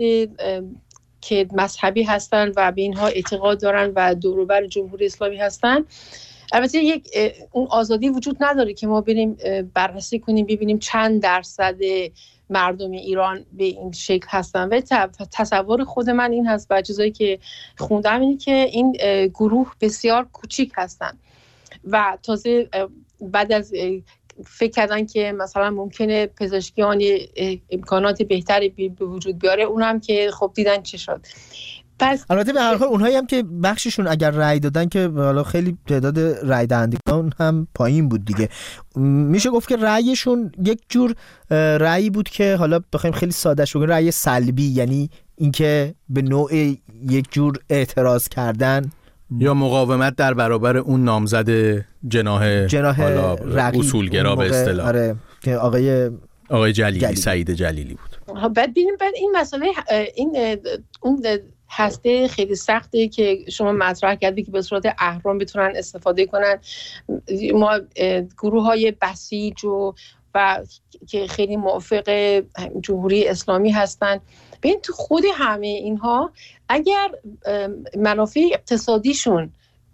که مذهبی هستن و به اینها اعتقاد دارن و دور و بر جمهوری اسلامی هستن، البته یک اون آزادی وجود نداره که ما بریم بررسی کنیم ببینیم چند درصد مردم ایران به این شکل هستن. و تصور خود من این هست و چیزایی که خوندم اینه که این گروه بسیار کوچیک هستن و تازه بعد از فکر کردن که مثلا ممکنه پزشکیان امکانات بهتری به وجود بیاره، اونم که خب دیدن چه شد. پس البته به هر حال اونهایی هم که بخششون اگر رأی دادن که حالا خیلی تعداد رأی دهندگان هم پایین بود دیگه، میشه گفت که رأیشون یک جور رأی بود که حالا بخوایم خیلی ساده شو بگیم رأی سلبی، یعنی اینکه به نوع یک جور اعتراض کردن یا مقاومت در برابر اون نامزد جناح جناح اصولگرا به اصطلاح، آره که آقای آقای جلیلی, جلیلی. سعید جلیلی بود. بعد ببینیم بعد این مسئله این اون هسته خیلی سخته که شما مطرح کردی که به صورت اهرم بتونن استفاده کنن. ما گروه های بسیج و و که خیلی موافق جمهوری اسلامی هستن، ببین تو خود همه اینها اگر منافع اقتصادیشون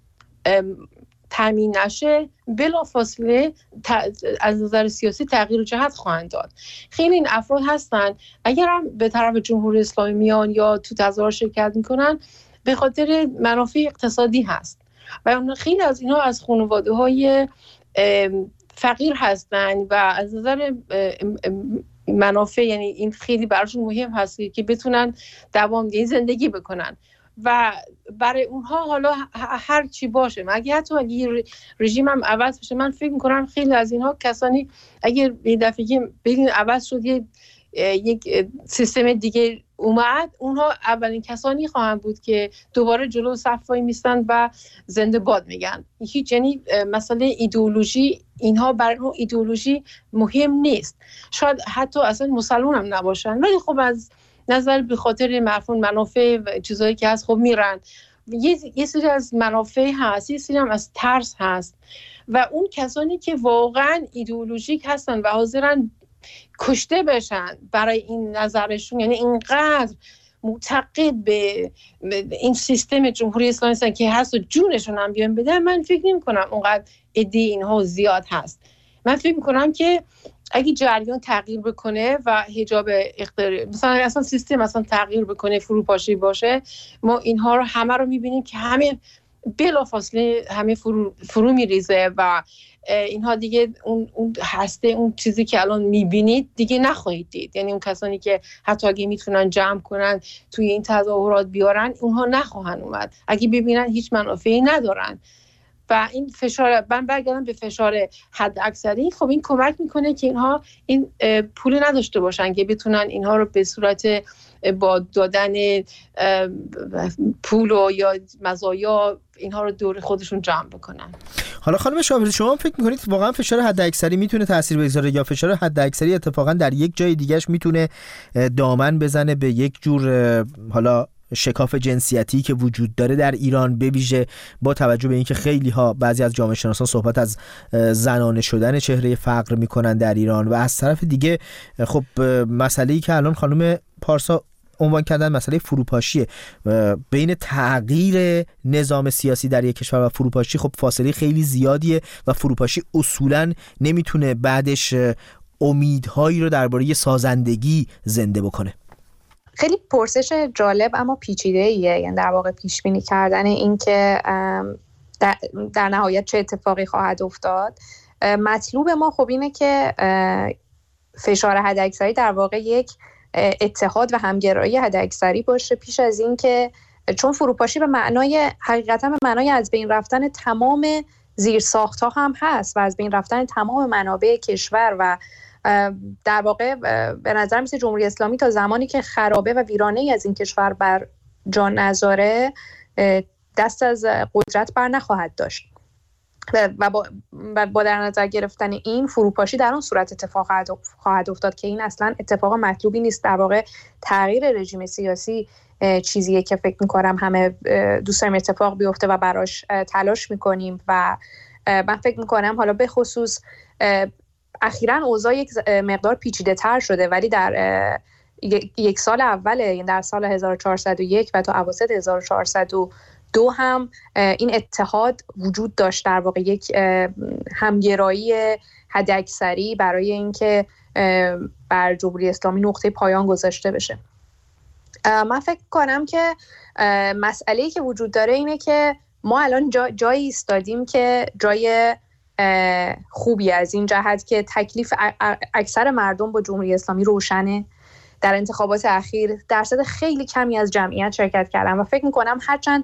تامین نشه بلافاصله از نظر سیاسی تغییر جهت خواهند داد. خیلی این افراد هستن اگر هم به طرف جمهوری اسلامی میان یا تو تظاهرات شرکت میکنن به خاطر منافع اقتصادی هست و خیلی از اینا از خانواده‌های فقیر هستن و از نظر منافع، یعنی این خیلی براشون مهم هست که بتونن دوامداری زندگی بکنن و برای اونها حالا هر چی باشه، مگه حتی اگه رژیم هم عوض بشه، من فکر میکنم خیلی از اینها کسانی اگر یه دفعه ببین عوض شد یه یک سیستم دیگه اومد، اونها اولین کسانی خواهند بود که دوباره جلو صف وای میستن و زنده باد میگن. هیچ، یعنی مسئله ایدئولوژی اینها برای اون ایدئولوژی مهم نیست، شاید حتی اصلا مسلمان هم نباشن، ولی خب از نظر به خاطر مفهوم منافع و چیزایی که هست خب میرن. یه یه سری از منافع هست، یه سری هم از ترس هست و اون کسانی که واقعا ایدئولوژیک هستن و حاضرن کشته بشن برای این نظرشون، یعنی اینقدر معتقد به این سیستم جمهوری اسلامی هستن که هست و جونشون هم بیان بدن، من فکر نمی کنم اونقدر عده اینها زیاد هست. من فکر می کنم که اگه جریان تغییر بکنه و حجاب اختیاری مثلا اصلا سیستم مثلا تغییر بکنه، فروپاشی باشه، ما اینها رو همه رو میبینیم که همه بلافاصله همه فرو, فرو میریزه و اینها دیگه اون اون هسته اون چیزی که الان میبینید دیگه نخواهید دید. یعنی اون کسانی که حتی اگه میتونن جمع کنن توی این تظاهرات بیارن، اونها نخواهن اومد اگه ببینن هیچ منافعی ندارن. و این فشار، من برگردم به فشار حد اکثری، خب این کمک میکنه که اینها این پول نداشته باشن که بتونن اینها رو به صورت با دادن پول و یا مزایا اینها رو دور خودشون جمع بکنن. حالا خانم شاپور، شما فکر میکنید واقعا فشار حد اکثری میتونه تاثیر بگذاره یا فشار حد اکثری اتفاقا در یک جای دیگهش میتونه دامن بزنه به یک جور حالا شکاف جنسیتی که وجود داره در ایران، به ویژه با توجه به اینکه خیلی ها بعضی از جامعه شناسان صحبت از زنانه شدن چهره فقر میکنن در ایران و از طرف دیگه خب مسئله‌ای که الان خانم پارسا عنوان کردن مسئله فروپاشیه. بین تغییر نظام سیاسی در یک کشور و فروپاشی خب فاصله خیلی زیادیه و فروپاشی اصولاً نمیتونه بعدش امیدهایی رو درباره سازندگی زنده بکنه. خیلی پرسش جالب اما پیچیده ایه، یعنی در واقع پیش بینی کردن این که در, در نهایت چه اتفاقی خواهد افتاد. مطلوب ما خب اینه که فشار حداکثری در واقع یک اتحاد و همگرایی حداکثری باشه پیش از این که، چون فروپاشی به معنای حقیقتا به معنای از بین رفتن تمام زیرساخت‌ها هم هست و از بین رفتن تمام منابع کشور و در واقع به نظر میسه جمهوری اسلامی تا زمانی که خرابه و ویرانه‌ای از این کشور بر جا نذاره دست از قدرت بر نخواهد داشت و با, با در نظر گرفتن این فروپاشی در اون صورت اتفاق خواهد افتاد که این اصلا اتفاق مطلوبی نیست. در واقع تغییر رژیم سیاسی چیزیه که فکر میکنم همه دوست داریم اتفاق بیفته و براش تلاش میکنیم و من فکر میکنم حالا به خصوص اخیراً اوضاع یک مقدار پیچیده تر شده، ولی در یک سال اول، یعنی در سال هزار و چهارصد و یک و تا اواسط هزار و چهارصد و دو هم این اتحاد وجود داشت، در واقع یک همگرایی حداکثری برای اینکه بر جمهوری اسلامی نقطه پایان گذاشته بشه. من فکر کنم که مسئله‌ای که وجود داره اینه که ما الان جا جایی ایستادیم که جای خوبی از این جهت که تکلیف اکثر مردم با جمهوری اسلامی روشنه. در انتخابات اخیر درصد خیلی کمی از جمعیت شرکت کردن و فکر میکنم هرچند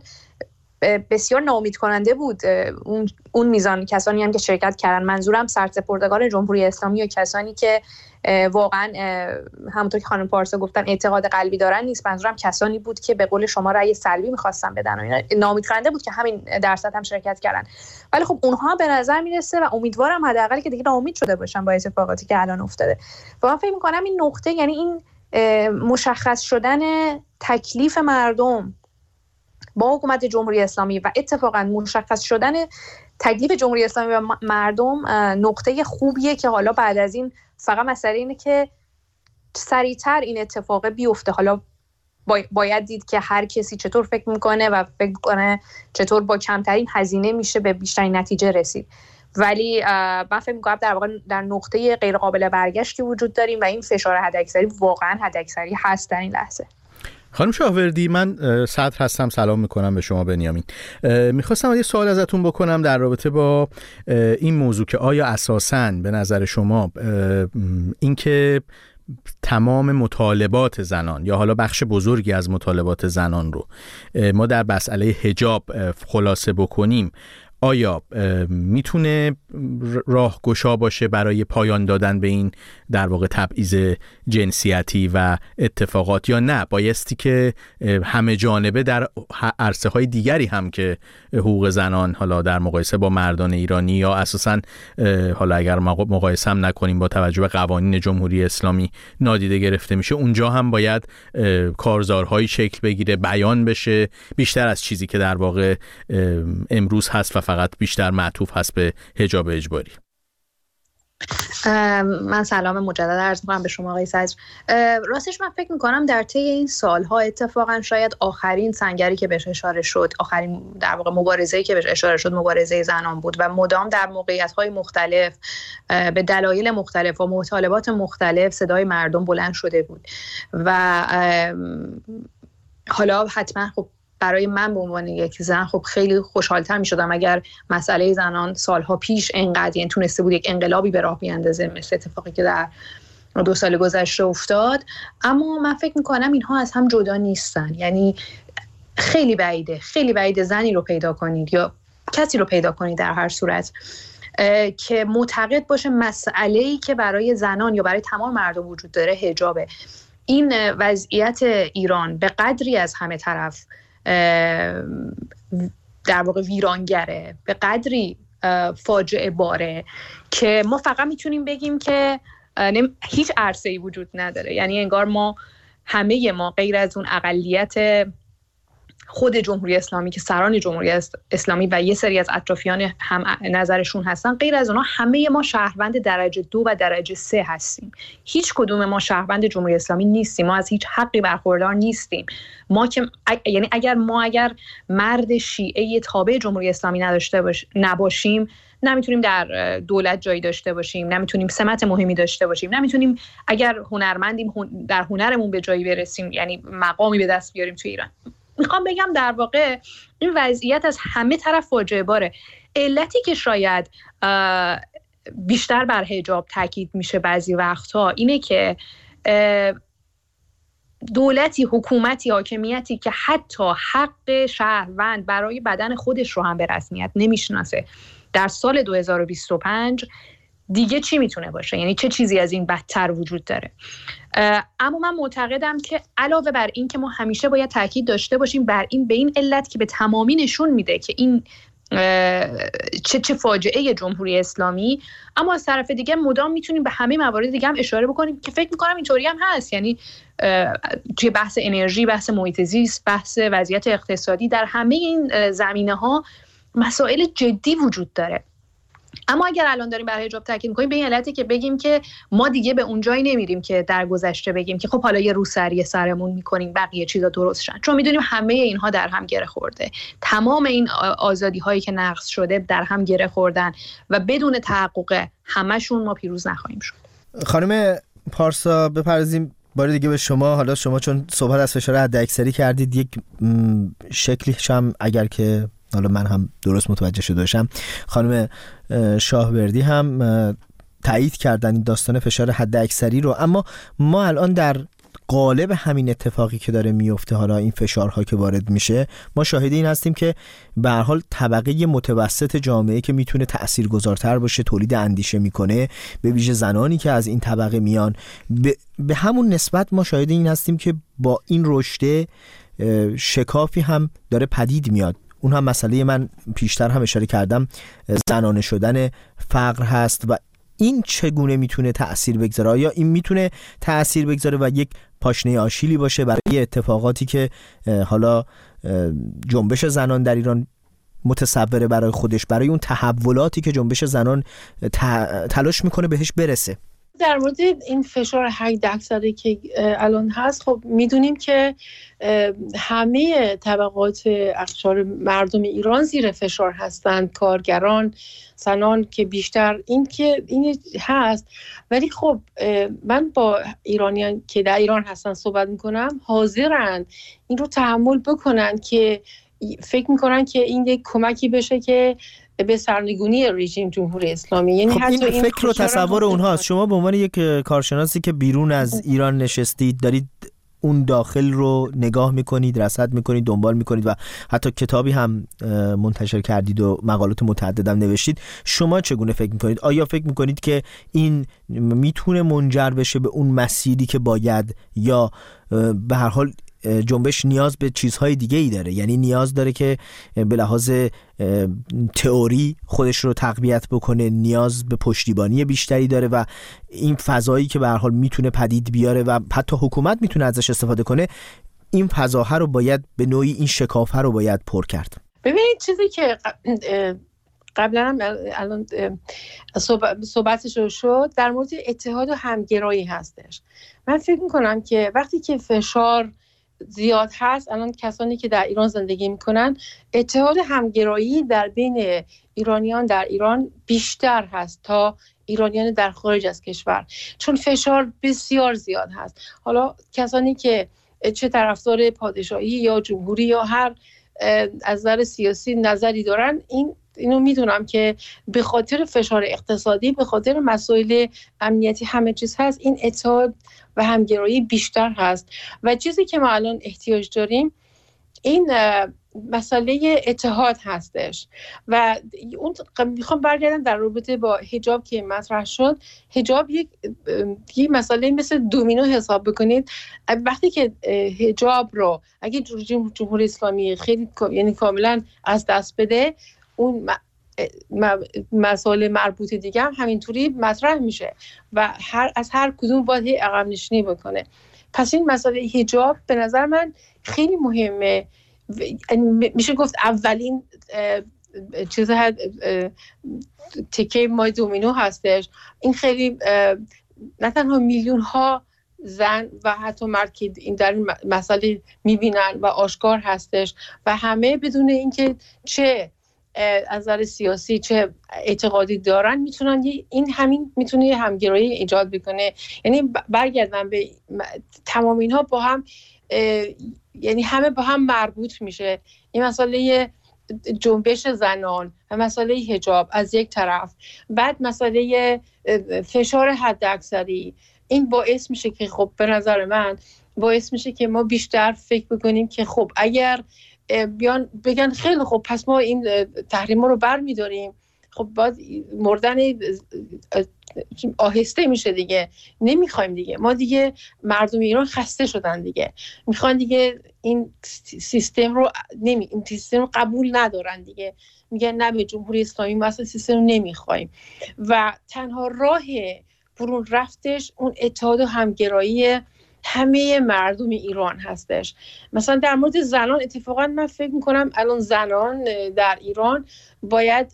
بسیار ناامید کننده بود اون, اون میزان کسانی هم که شرکت کردن، منظورم سرسپردگان جمهوری اسلامی و کسانی که واقعا همونطور که خانم پارسا گفتن اعتقاد قلبی دارن نیست، منظورم کسانی بود که به قول شما رأی سلبی میخواستن بدن و اینا، ناامید کننده بود که همین درصد هم شرکت کردن. ولی خب اونها به نظر میرسه و امیدوارم حداقل که دیگه ناامید شده باشن با اتفاقاتی که الان افتاده. و من فکر میکنم این نقطه، یعنی این مشخص شدن تکلیف مردم با حکومت جمهوری اسلامی و اتفاقا مشخص شدن تکلیف جمهوری اسلامی و مردم نقطه خوبیه که حالا بعد از این فقط مسئله اینه که سریعتر این اتفاق بیفته. حالا باید دید که هر کسی چطور فکر میکنه و فکر میکنه چطور با کمترین هزینه میشه به بیشترین نتیجه رسید. ولی من فکر میکنم در واقع در نقطه غیر قابل برگشتی وجود داریم و این فشار حداکثری واقعا حداکثری هست در این لحظه. خانم شاهوردی، من صدر هستم، سلام میکنم به شما بنیامین. میخواستم یه سوال ازتون بکنم در رابطه با این موضوع که آیا اساساً به نظر شما اینکه تمام مطالبات زنان یا حالا بخش بزرگی از مطالبات زنان رو ما در مسئله حجاب خلاصه بکنیم، آیا میتونه راهگشا باشه برای پایان دادن به این در واقع تبعیض جنسیتی و اتفاقات، یا نه بایستی که همه جانبه در عرصه های دیگری هم که حقوق زنان حالا در مقایسه با مردان ایرانی یا اساساً حالا اگر مقایسه هم نکنیم با توجه به قوانین جمهوری اسلامی نادیده گرفته میشه، اونجا هم باید کارزارهایی شکل بگیره، بیان بشه، بیشتر از چیزی که در واقع امروز هست و فقط بیشتر معطوف هست به حجاب اجباری؟ من سلام مجدد عرض می‌کنم به شما آقای صدر. راستش من فکر می‌کنم در طی این سال‌ها اتفاقا شاید آخرین سنگری که بهش اشاره شد، آخرین در واقع مبارزه‌ای که بهش اشاره شد مبارزه زنان بود و مدام در موقعیت‌های مختلف به دلایل مختلف و مطالبات مختلف صدای مردم بلند شده بود و حالا حتما خب برای من به عنوان یک زن خب خیلی خوشحال‌تر می‌شدم اگر مسئله زنان سالها پیش اینقدر یعنی تونسته بود یک انقلابی به راه بیاندازه مثل اتفاقی که در دو سال گذشته افتاد. اما من فکر می‌کنم اینها از هم جدا نیستن، یعنی خیلی بعیده خیلی بعیده زنی رو پیدا کنید یا کسی رو پیدا کنید در هر صورت که معتقد باشه مسئله‌ای که برای زنان یا برای تمام مردم وجود داره حجابه. این وضعیت ایران به قدری از همه طرف در واقع ویرانگره، به قدری فاجعه باره که ما فقط میتونیم بگیم که هیچ عرصه‌ای وجود نداره. یعنی انگار ما همه ما غیر از اون اقلیت خود جمهوری اسلامی که سران جمهوری اسلامی و یه سری از اطرافیان هم نظرشون هستن، غیر از اونها همه ما شهروند درجه دو و درجه سه هستیم. هیچ کدوم ما شهروند جمهوری اسلامی نیستیم، ما از هیچ حقی برخوردار نیستیم. ما که یعنی اگر ما اگر مرد شیعه تابع جمهوری اسلامی نداشته باش... نباشیم نمیتونیم در دولت جایی داشته باشیم، نمیتونیم سمت مهمی داشته باشیم، نمیتونیم اگر هنرمندیم در هنرمون به جایی برسیم، یعنی مقامی به دست بیاریم توی ایران. میخوام بگم در واقع این وضعیت از همه طرف فاجعه باره. علتی که شاید بیشتر بر حجاب تاکید میشه بعضی وقتها اینه که دولتی، حکومتی، حاکمیتی که حتی حق شهروند برای بدن خودش رو هم به رسمیت نمیشناسه در سال دو هزار و بیست و پنج دیگه چی میتونه باشه؟ یعنی چه چیزی از این بدتر وجود داره؟ اما من معتقدم که علاوه بر این که ما همیشه باید تاکید داشته باشیم بر این، به این علت که به تمامی نشون میده که این چه چه فاجعه جمهوری اسلامی، اما از طرف دیگه مدام میتونیم به همه موارد دیگه هم اشاره بکنیم که فکر میکنم اینطوری هم هست. یعنی توی بحث انرژی، بحث محیط زیست، بحث وضعیت اقتصادی، در همه این زمینه ها مسائل جدی وجود داره. اما اگر الان داریم بر حجاب تاکید می‌کنیم به این علتی که بگیم که ما دیگه به اون جایی نمیریم که در گذشته بگیم که خب حالا یه روسری سرمون می‌کنیم بقیه چیزا درست شن، چون می‌دونیم همه اینها در هم گره خورده. تمام این آزادی‌هایی که نقض شده در هم گره خوردن و بدون تحقق همشون ما پیروز نخواهیم شد. خانم پارسا بپرزیم بار دیگه به شما. حالا شما چون صحبت از فشار حداکثری کردید، یک شکلیش هم اگر که حالا من هم درست متوجه شده باشم خانم شاهوردی هم تایید کردن این داستان فشار حداکثری رو، اما ما الان در قالب همین اتفاقی که داره میفته، حالا این فشارها که وارد میشه، ما شاهد این هستیم که به هر حال طبقه متوسط جامعه که میتونه تاثیرگذارتر باشه، تولید اندیشه میکنه، به ویژه زنانی که از این طبقه میان، به, به همون نسبت ما شاهد این هستیم که با این رشد شکافی هم داره پدید میاد. اون هم مسئله من پیشتر هم اشاره کردم، زنانه شدن فقر هست و این چگونه میتونه تأثیر بگذاره؟ آیا این میتونه تأثیر بگذاره و یک پاشنه آشیلی باشه برای اتفاقاتی که حالا جنبش زنان در ایران متصوره برای خودش، برای اون تحولاتی که جنبش زنان تلاش میکنه بهش برسه؟ در مورد این فشار حداکثری که الان هست، خب میدونیم که همه طبقات اقشار مردم ایران زیر فشار هستند، کارگران، زنان که بیشتر این که این هست. ولی خب من با ایرانیان که در ایران هستن صحبت میکنم، حاضرن این رو تحمل بکنن که فکر میکنن که این یک کمکی بشه که به سرنگونی رژیم جمهوری اسلامی. یعنی خب حتی این, این فکر و تصور اونهاست. شما به عنوان یک کارشناسی که بیرون از ایران نشستید، دارید اون داخل رو نگاه میکنید، رصد میکنید، دنبال میکنید و حتی کتابی هم منتشر کردید و مقالات متعددم نوشتید. شما چگونه فکر میکنید؟ آیا فکر میکنید که این میتونه منجر بشه به اون مسیری که باید، یا به هر حال جنبش نیاز به چیزهای دیگه ای داره؟ یعنی نیاز داره که به لحاظ تئوری خودش رو تقویت بکنه، نیاز به پشتیبانی بیشتری داره و این فضایی که به هر حال میتونه پدید بیاره و حتی حکومت میتونه ازش استفاده کنه، این فضاها رو باید به نوعی، این شکافه رو باید پر کرد. ببینید چیزی که قبلا هم الان صحبتش رو شد در مورد اتحاد و همگرایی هستش. من فکر میکنم که وقتی که فشار زیاد هست، الان کسانی که در ایران زندگی میکنن، اتحاد همگرایی در بین ایرانیان در ایران بیشتر هست تا ایرانیان در خارج از کشور، چون فشار بسیار زیاد هست. حالا کسانی که چه طرفدار پادشاهی یا جمهوری یا هر از نظر سیاسی نظری دارن، این اینو میدونم که به خاطر فشار اقتصادی، به خاطر مسائل امنیتی همه چیز هست، این اتحاد و همگرایی بیشتر هست. و چیزی که ما الان احتیاج داریم این مسئله اتحاد هستش. و اون میخوام برگردم در رابطه با حجاب که مطرح شد. حجاب یک یک مسئله مثل دومینو حساب بکنید. وقتی که حجاب رو اگه جمهوری اسلامی خیلی یعنی کاملا از دست بده، اون مسائل مربوط دیگه هم همینطوری مطرح میشه و هر از هر کدوم باید عقب نشینی بکنه. پس این مسئله حجاب به نظر من خیلی مهمه. میشه گفت اولین چیز تکه مای دومینو هستش. این خیلی نه تنها میلیون ها زن و حتی مرد که این در این مسئله میبینن و آشکار هستش و همه بدون اینکه چه از نظر سیاسی چه اعتقادی دارن میتونن این همین میتونه یه همگرایی ایجاد بکنه. یعنی برگردن به تمام اینها با هم، یعنی همه با هم مربوط میشه. این مسئله جنبش زنان و مسئله حجاب از یک طرف، بعد مسئله فشار حداکثری، این باعث میشه که خب به نظر من باعث میشه که ما بیشتر فکر بکنیم که خب اگر بیان بگن خیلی خب پس ما این تحریما رو بر میداریم، خب باید مردن آهسته میشه دیگه، نمیخوایم دیگه، ما دیگه مردم ایران خسته شدن دیگه، میخوان دیگه این سیستم رو نمی این سیستم رو قبول ندارن دیگه، میگن نه به جمهوری اسلامی ما اصلا سیستم رو نمیخوایم و تنها راه برون رفتش اون اتحاد و همگرایی همه مردم ایران هستش. مثلا در مورد زنان اتفاقا من فکر میکنم الان زنان در ایران باید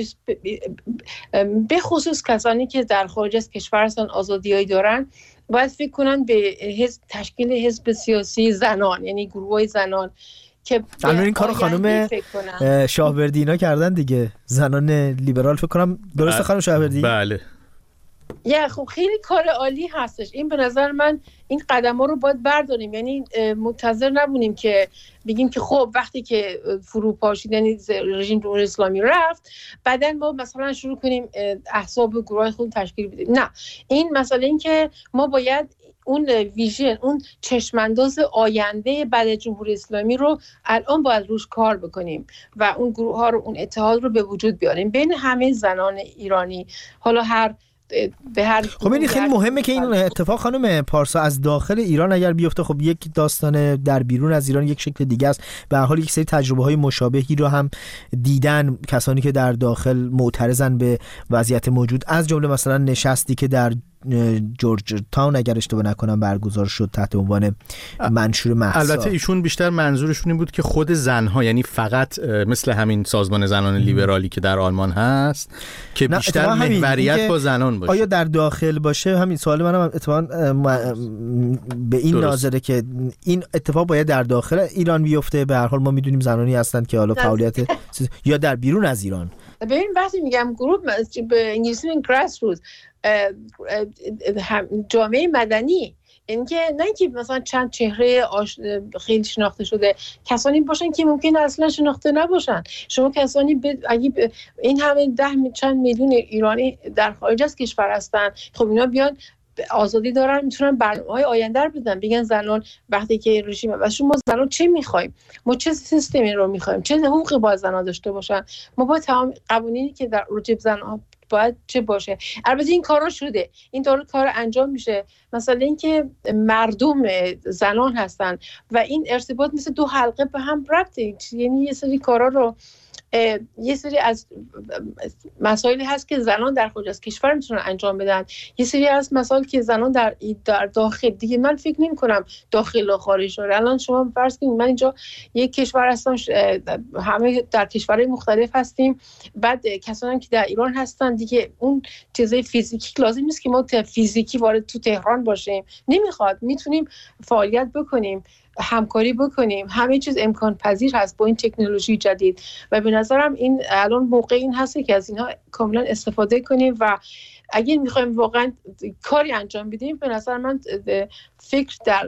به خصوص کسانی که در خارج از کشور هستن آزادیایی دارن باید فکر کنن به حزب، تشکیل حزب سیاسی زنان، یعنی گروه زنان که الان این کارو خانم شاهوردی اینا کردن دیگه، زنان لیبرال فکر کنم، درسته خانم شاهوردی؟ بله. یا خب خیلی کار عالی هستش. این به نظر من این قدم‌ها رو باید برداریم، یعنی منتظر نبونیم که بگیم که خب وقتی که فروپاشید یعنی رژیم جمهوری اسلامی رفت بعداً ما مثلا شروع کنیم احزاب و گروه خود تشکیل بدیم. نه، این مسئله این که ما باید اون ویژن، اون چشمانداز آینده بعد جمهوری اسلامی رو الان باید روش کار بکنیم و اون گروه ها رو، اون اتحاد رو به وجود بیاریم بین همه زنان ایرانی، حالا هر به هر. خب این خیلی مهمه که این اتفاق خانم پارسا از داخل ایران اگر بیفته خب یک داستان، در بیرون از ایران یک شکل دیگه است. به هر حال یک سری تجربه های مشابهی رو هم دیدن کسانی که در داخل معترضن به وضعیت موجود، از جمله مثلا نشستی که در جورج تاون اگر اشتباه نکنم برگزار شد تحت عنوان منشور مهسا. البته ایشون بیشتر منظورشون این بود که خود زنها، یعنی فقط مثل همین سازمان زنان لیبرالی که در آلمان هست که بیشتر محوریت با زنان باشه. آیا در داخل باشه؟ همین سوال منم اتفاقا به این ناظره که این اتفاق باید در داخل ایران بیفته. به هر حال ما میدونیم زنانی هستند که حالا فعالیت یا در بیرون از ایران. ببین وقتی میگم گروه به انگلیسی میگن گراس روت، جامعه مدنی، اینکه نه اینکه مثلا چند چهره آش... خیلی شناخته شده، کسانی باشن که ممکن اصلا شناخته نباشن. شما کسانی ب... اگه ب... این همه ده چند میلیون ایرانی در خارج از کشور هستن، خب اینا بیان آزادی دارن، میتونن برنامه‌های آینده رو بدن، بگن زنان وقتی که رژیم واسه ما زنان چه می‌خوایم، ما چه سیستمی رو می‌خوایم، چه حقوقی باید زنان داشته باشن، ما با تمام قوانینی که در راجع به زنان باید چه باشه. البته این کارا شده، این داره کار انجام میشه. مثلا اینکه مردم زنان هستن و این ارتباط مثل دو حلقه به هم ربطه، یعنی یه سری کارا رو، یه سری از مسائلی هست که زنان در خارج از کشور میتونن انجام بدن، یه سری از مسائل که زنان در در داخل دیگه من فکر نمی کنم داخل و خارج داره. الان شما فرض کنید من اینجا یک کشور هستم، همه در کشورهای مختلف هستیم، بعد کسانی که در ایران هستن دیگه اون چیزای فیزیکی لازم نیست که ما فیزیکی وارد تو تهران باشیم، نمیخواد، میتونیم فعالیت بکنیم، همکاری بکنیم، همه چیز امکان پذیر هست با این تکنولوژی جدید و به نظرم این الان موقع این هست که از اینها کاملا استفاده کنیم و اگر میخوایم واقعا کاری انجام بدیم به نظر من فکر در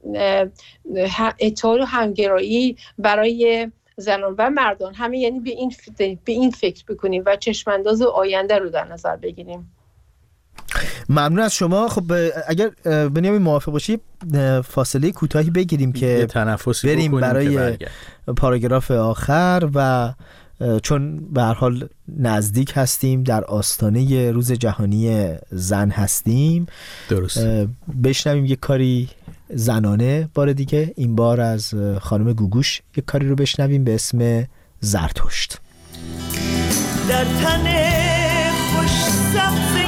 اتحاد و همگرایی برای زنان و مردان همه، یعنی به این به این فکر بکنیم و چشمانداز آینده رو در نظر بگیریم. ممنون از شما. خب اگر بنیامین موافق باشی فاصله کوتاهی بگیریم که تنفسی بریم برای پاراگراف آخر و چون به هر حال نزدیک هستیم، در آستانه روز جهانی زن هستیم، درست بشنویم یک کاری زنانه بار دیگه، این بار از خانم گوگوش یک کاری رو بشنویم به اسم زرتشت. در تن خوش سبزه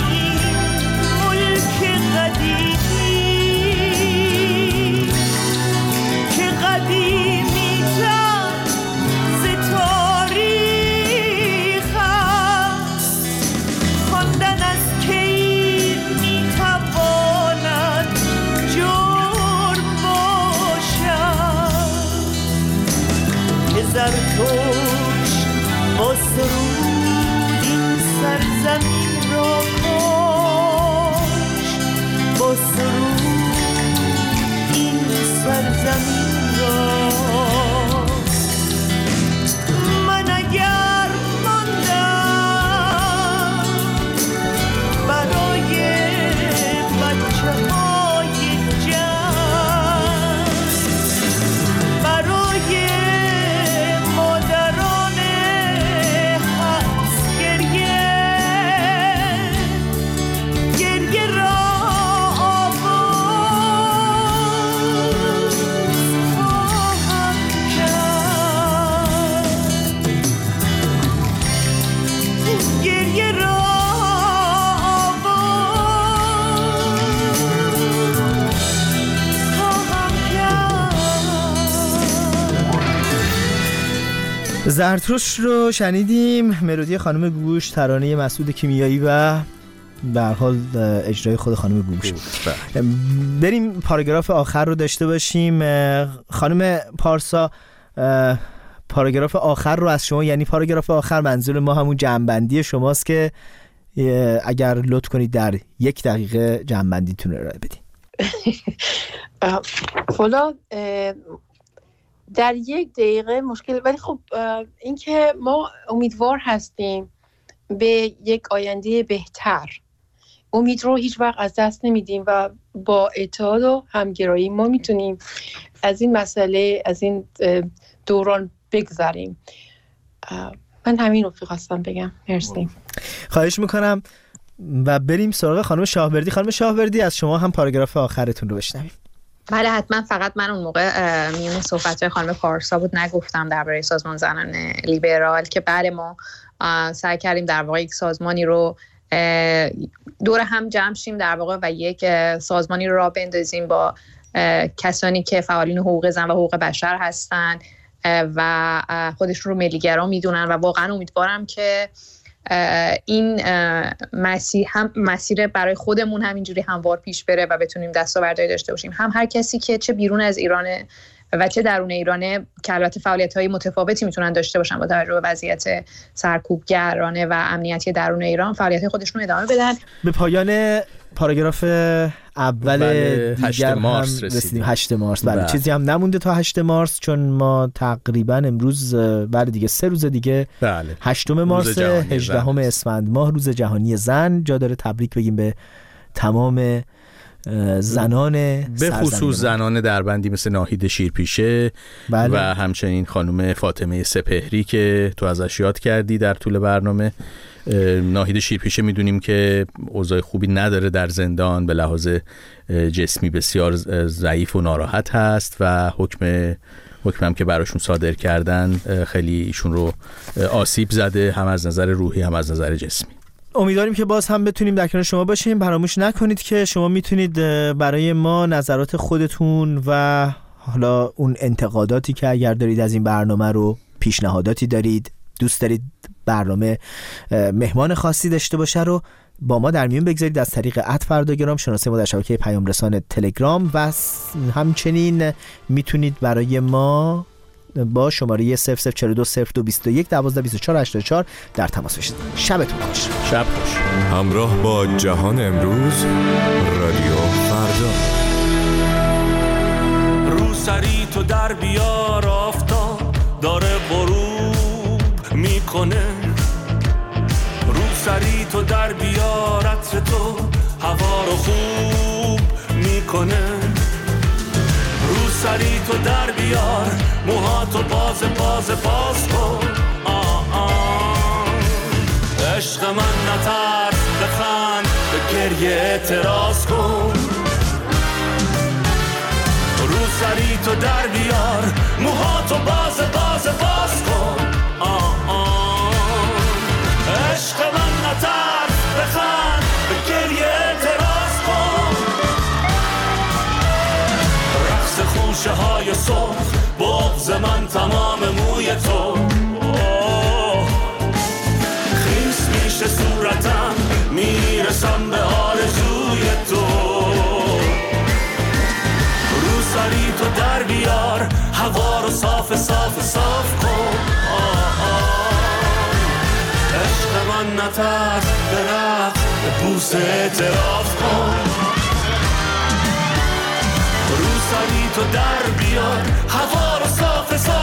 زرتشت با زرتشت رو شنیدیم، ملودی خانم گوگوش، ترانه مسعود کیمیایی و به هر حال اجرای خود خانم گوگوش. بریم پاراگراف آخر رو داشته باشیم. خانم پارسا، پاراگراف آخر رو از شما، یعنی پاراگراف آخر منظور ما همون جمع‌بندی شماست که اگر لطف کنید در یک دقیقه جمع‌بندیتون رو ارائه بدید. فولا در یک دقیقه مشکل، ولی خب این که ما امیدوار هستیم به یک آینده بهتر. امید رو هیچ وقت از دست نمیدیم و با اتحاد و همگرایی ما میتونیم از این مسئله، از این دوران بگذریم. من همین رو خواستم بگم. مرسی. خواهش میکنم و بریم سراغ خانم شاهوردی. خانم شاهوردی، از شما هم پاراگراف آخرتون رو بشنویم. بله حتما. فقط من اون موقع میون صحبت‌های خانم پارسا بود نگفتم درباره سازمان زنان لیبرال که بله ما سعی کردیم در واقع یک سازمانی رو دور هم جمع شیم در واقع و یک سازمانی رو راه بندازیم با کسانی که فعالین حقوق زن و حقوق بشر هستن و خودشون رو ملیگرا میدونن و واقعا امیدوارم که این مسیر هم مسیر برای خودمون همینجوری هموار پیش بره و بتونیم دستاوردهایی داشته باشیم. هم هر کسی که چه بیرون از ایرانه و چه درون ایرانه که البته فعالیت‌های متفاوتی میتونن داشته باشن با توجه به وضعیت سرکوبگرانه و امنیتی درون ایران، فعالیت خودشون ادامه بدن. به پایان پاراگراف اول هشت مارس رسیدیم. هشت مارس. بله. بله چیزی هم نمونده تا هشت مارس، چون ما تقریبا امروز بله دیگه سه روز دیگه بله هشتم مارس، هجدهم اسفند ماه، روز جهانی زن. جا داره تبریک بگیم به تمام زنان، به خصوص زنان دربندی مثل ناهید شیرپیشه بله. و همچنین خانم فاطمه سپهری که تو ازش یاد کردی در طول برنامه. ناهید شیرپیشه میدونیم که اوضاع خوبی نداره در زندان، به لحاظ جسمی بسیار ضعیف و ناراحت هست و حکم حکمم که براشون صادر کردن خیلی ایشون رو آسیب زده، هم از نظر روحی هم از نظر جسمی. امیدواریم که باز هم بتونیم در کنار شما باشیم. فراموش نکنید که شما میتونید برای ما نظرات خودتون و حالا اون انتقاداتی که اگر دارید از این برنامه رو، پیشنهاداتی دارید، دوست دارید برنامه مهمان خاصی داشته باشه رو با ما در میون بگذارید از طریق ات فرداگرام، شناسه ما در شبکه پیام رسان تلگرام و همچنین میتونید برای ما با شماره صفر صفر چهار دو صفر دو بیست و یک دوازده بیست و چهار هشتاد و چهار در تماس باشید. شبتون خوش. شب خوش. همراه با جهان امروز، رادیو فردا. رو سری تو در بیار، آفتاب داره غروب میکنه. رو سری تو در بیار، عطر تو هوا رو خوب میکنه. رو سری تو در بیار، موهاتو باز باز باز کن. آه آه عشق من نترس، بخند، به گریه اعتراض کن. رو سری تو در بیار، موهاتو باز باز باز کن. آه آه عشق من نترس، بخند، به گریه اعتراض کن. رقص خوشه های صبح، بغض من تمام موی تو. خیس میشه صورتم، میرسم به آرزوی تو. رو سری تو در بیار، هوا رو صاف صاف صاف کن. آه آه عشق من نترس، به رقص، به بوس اعتراف کن. رو سری تو در بیار، هوا رو صاف صاف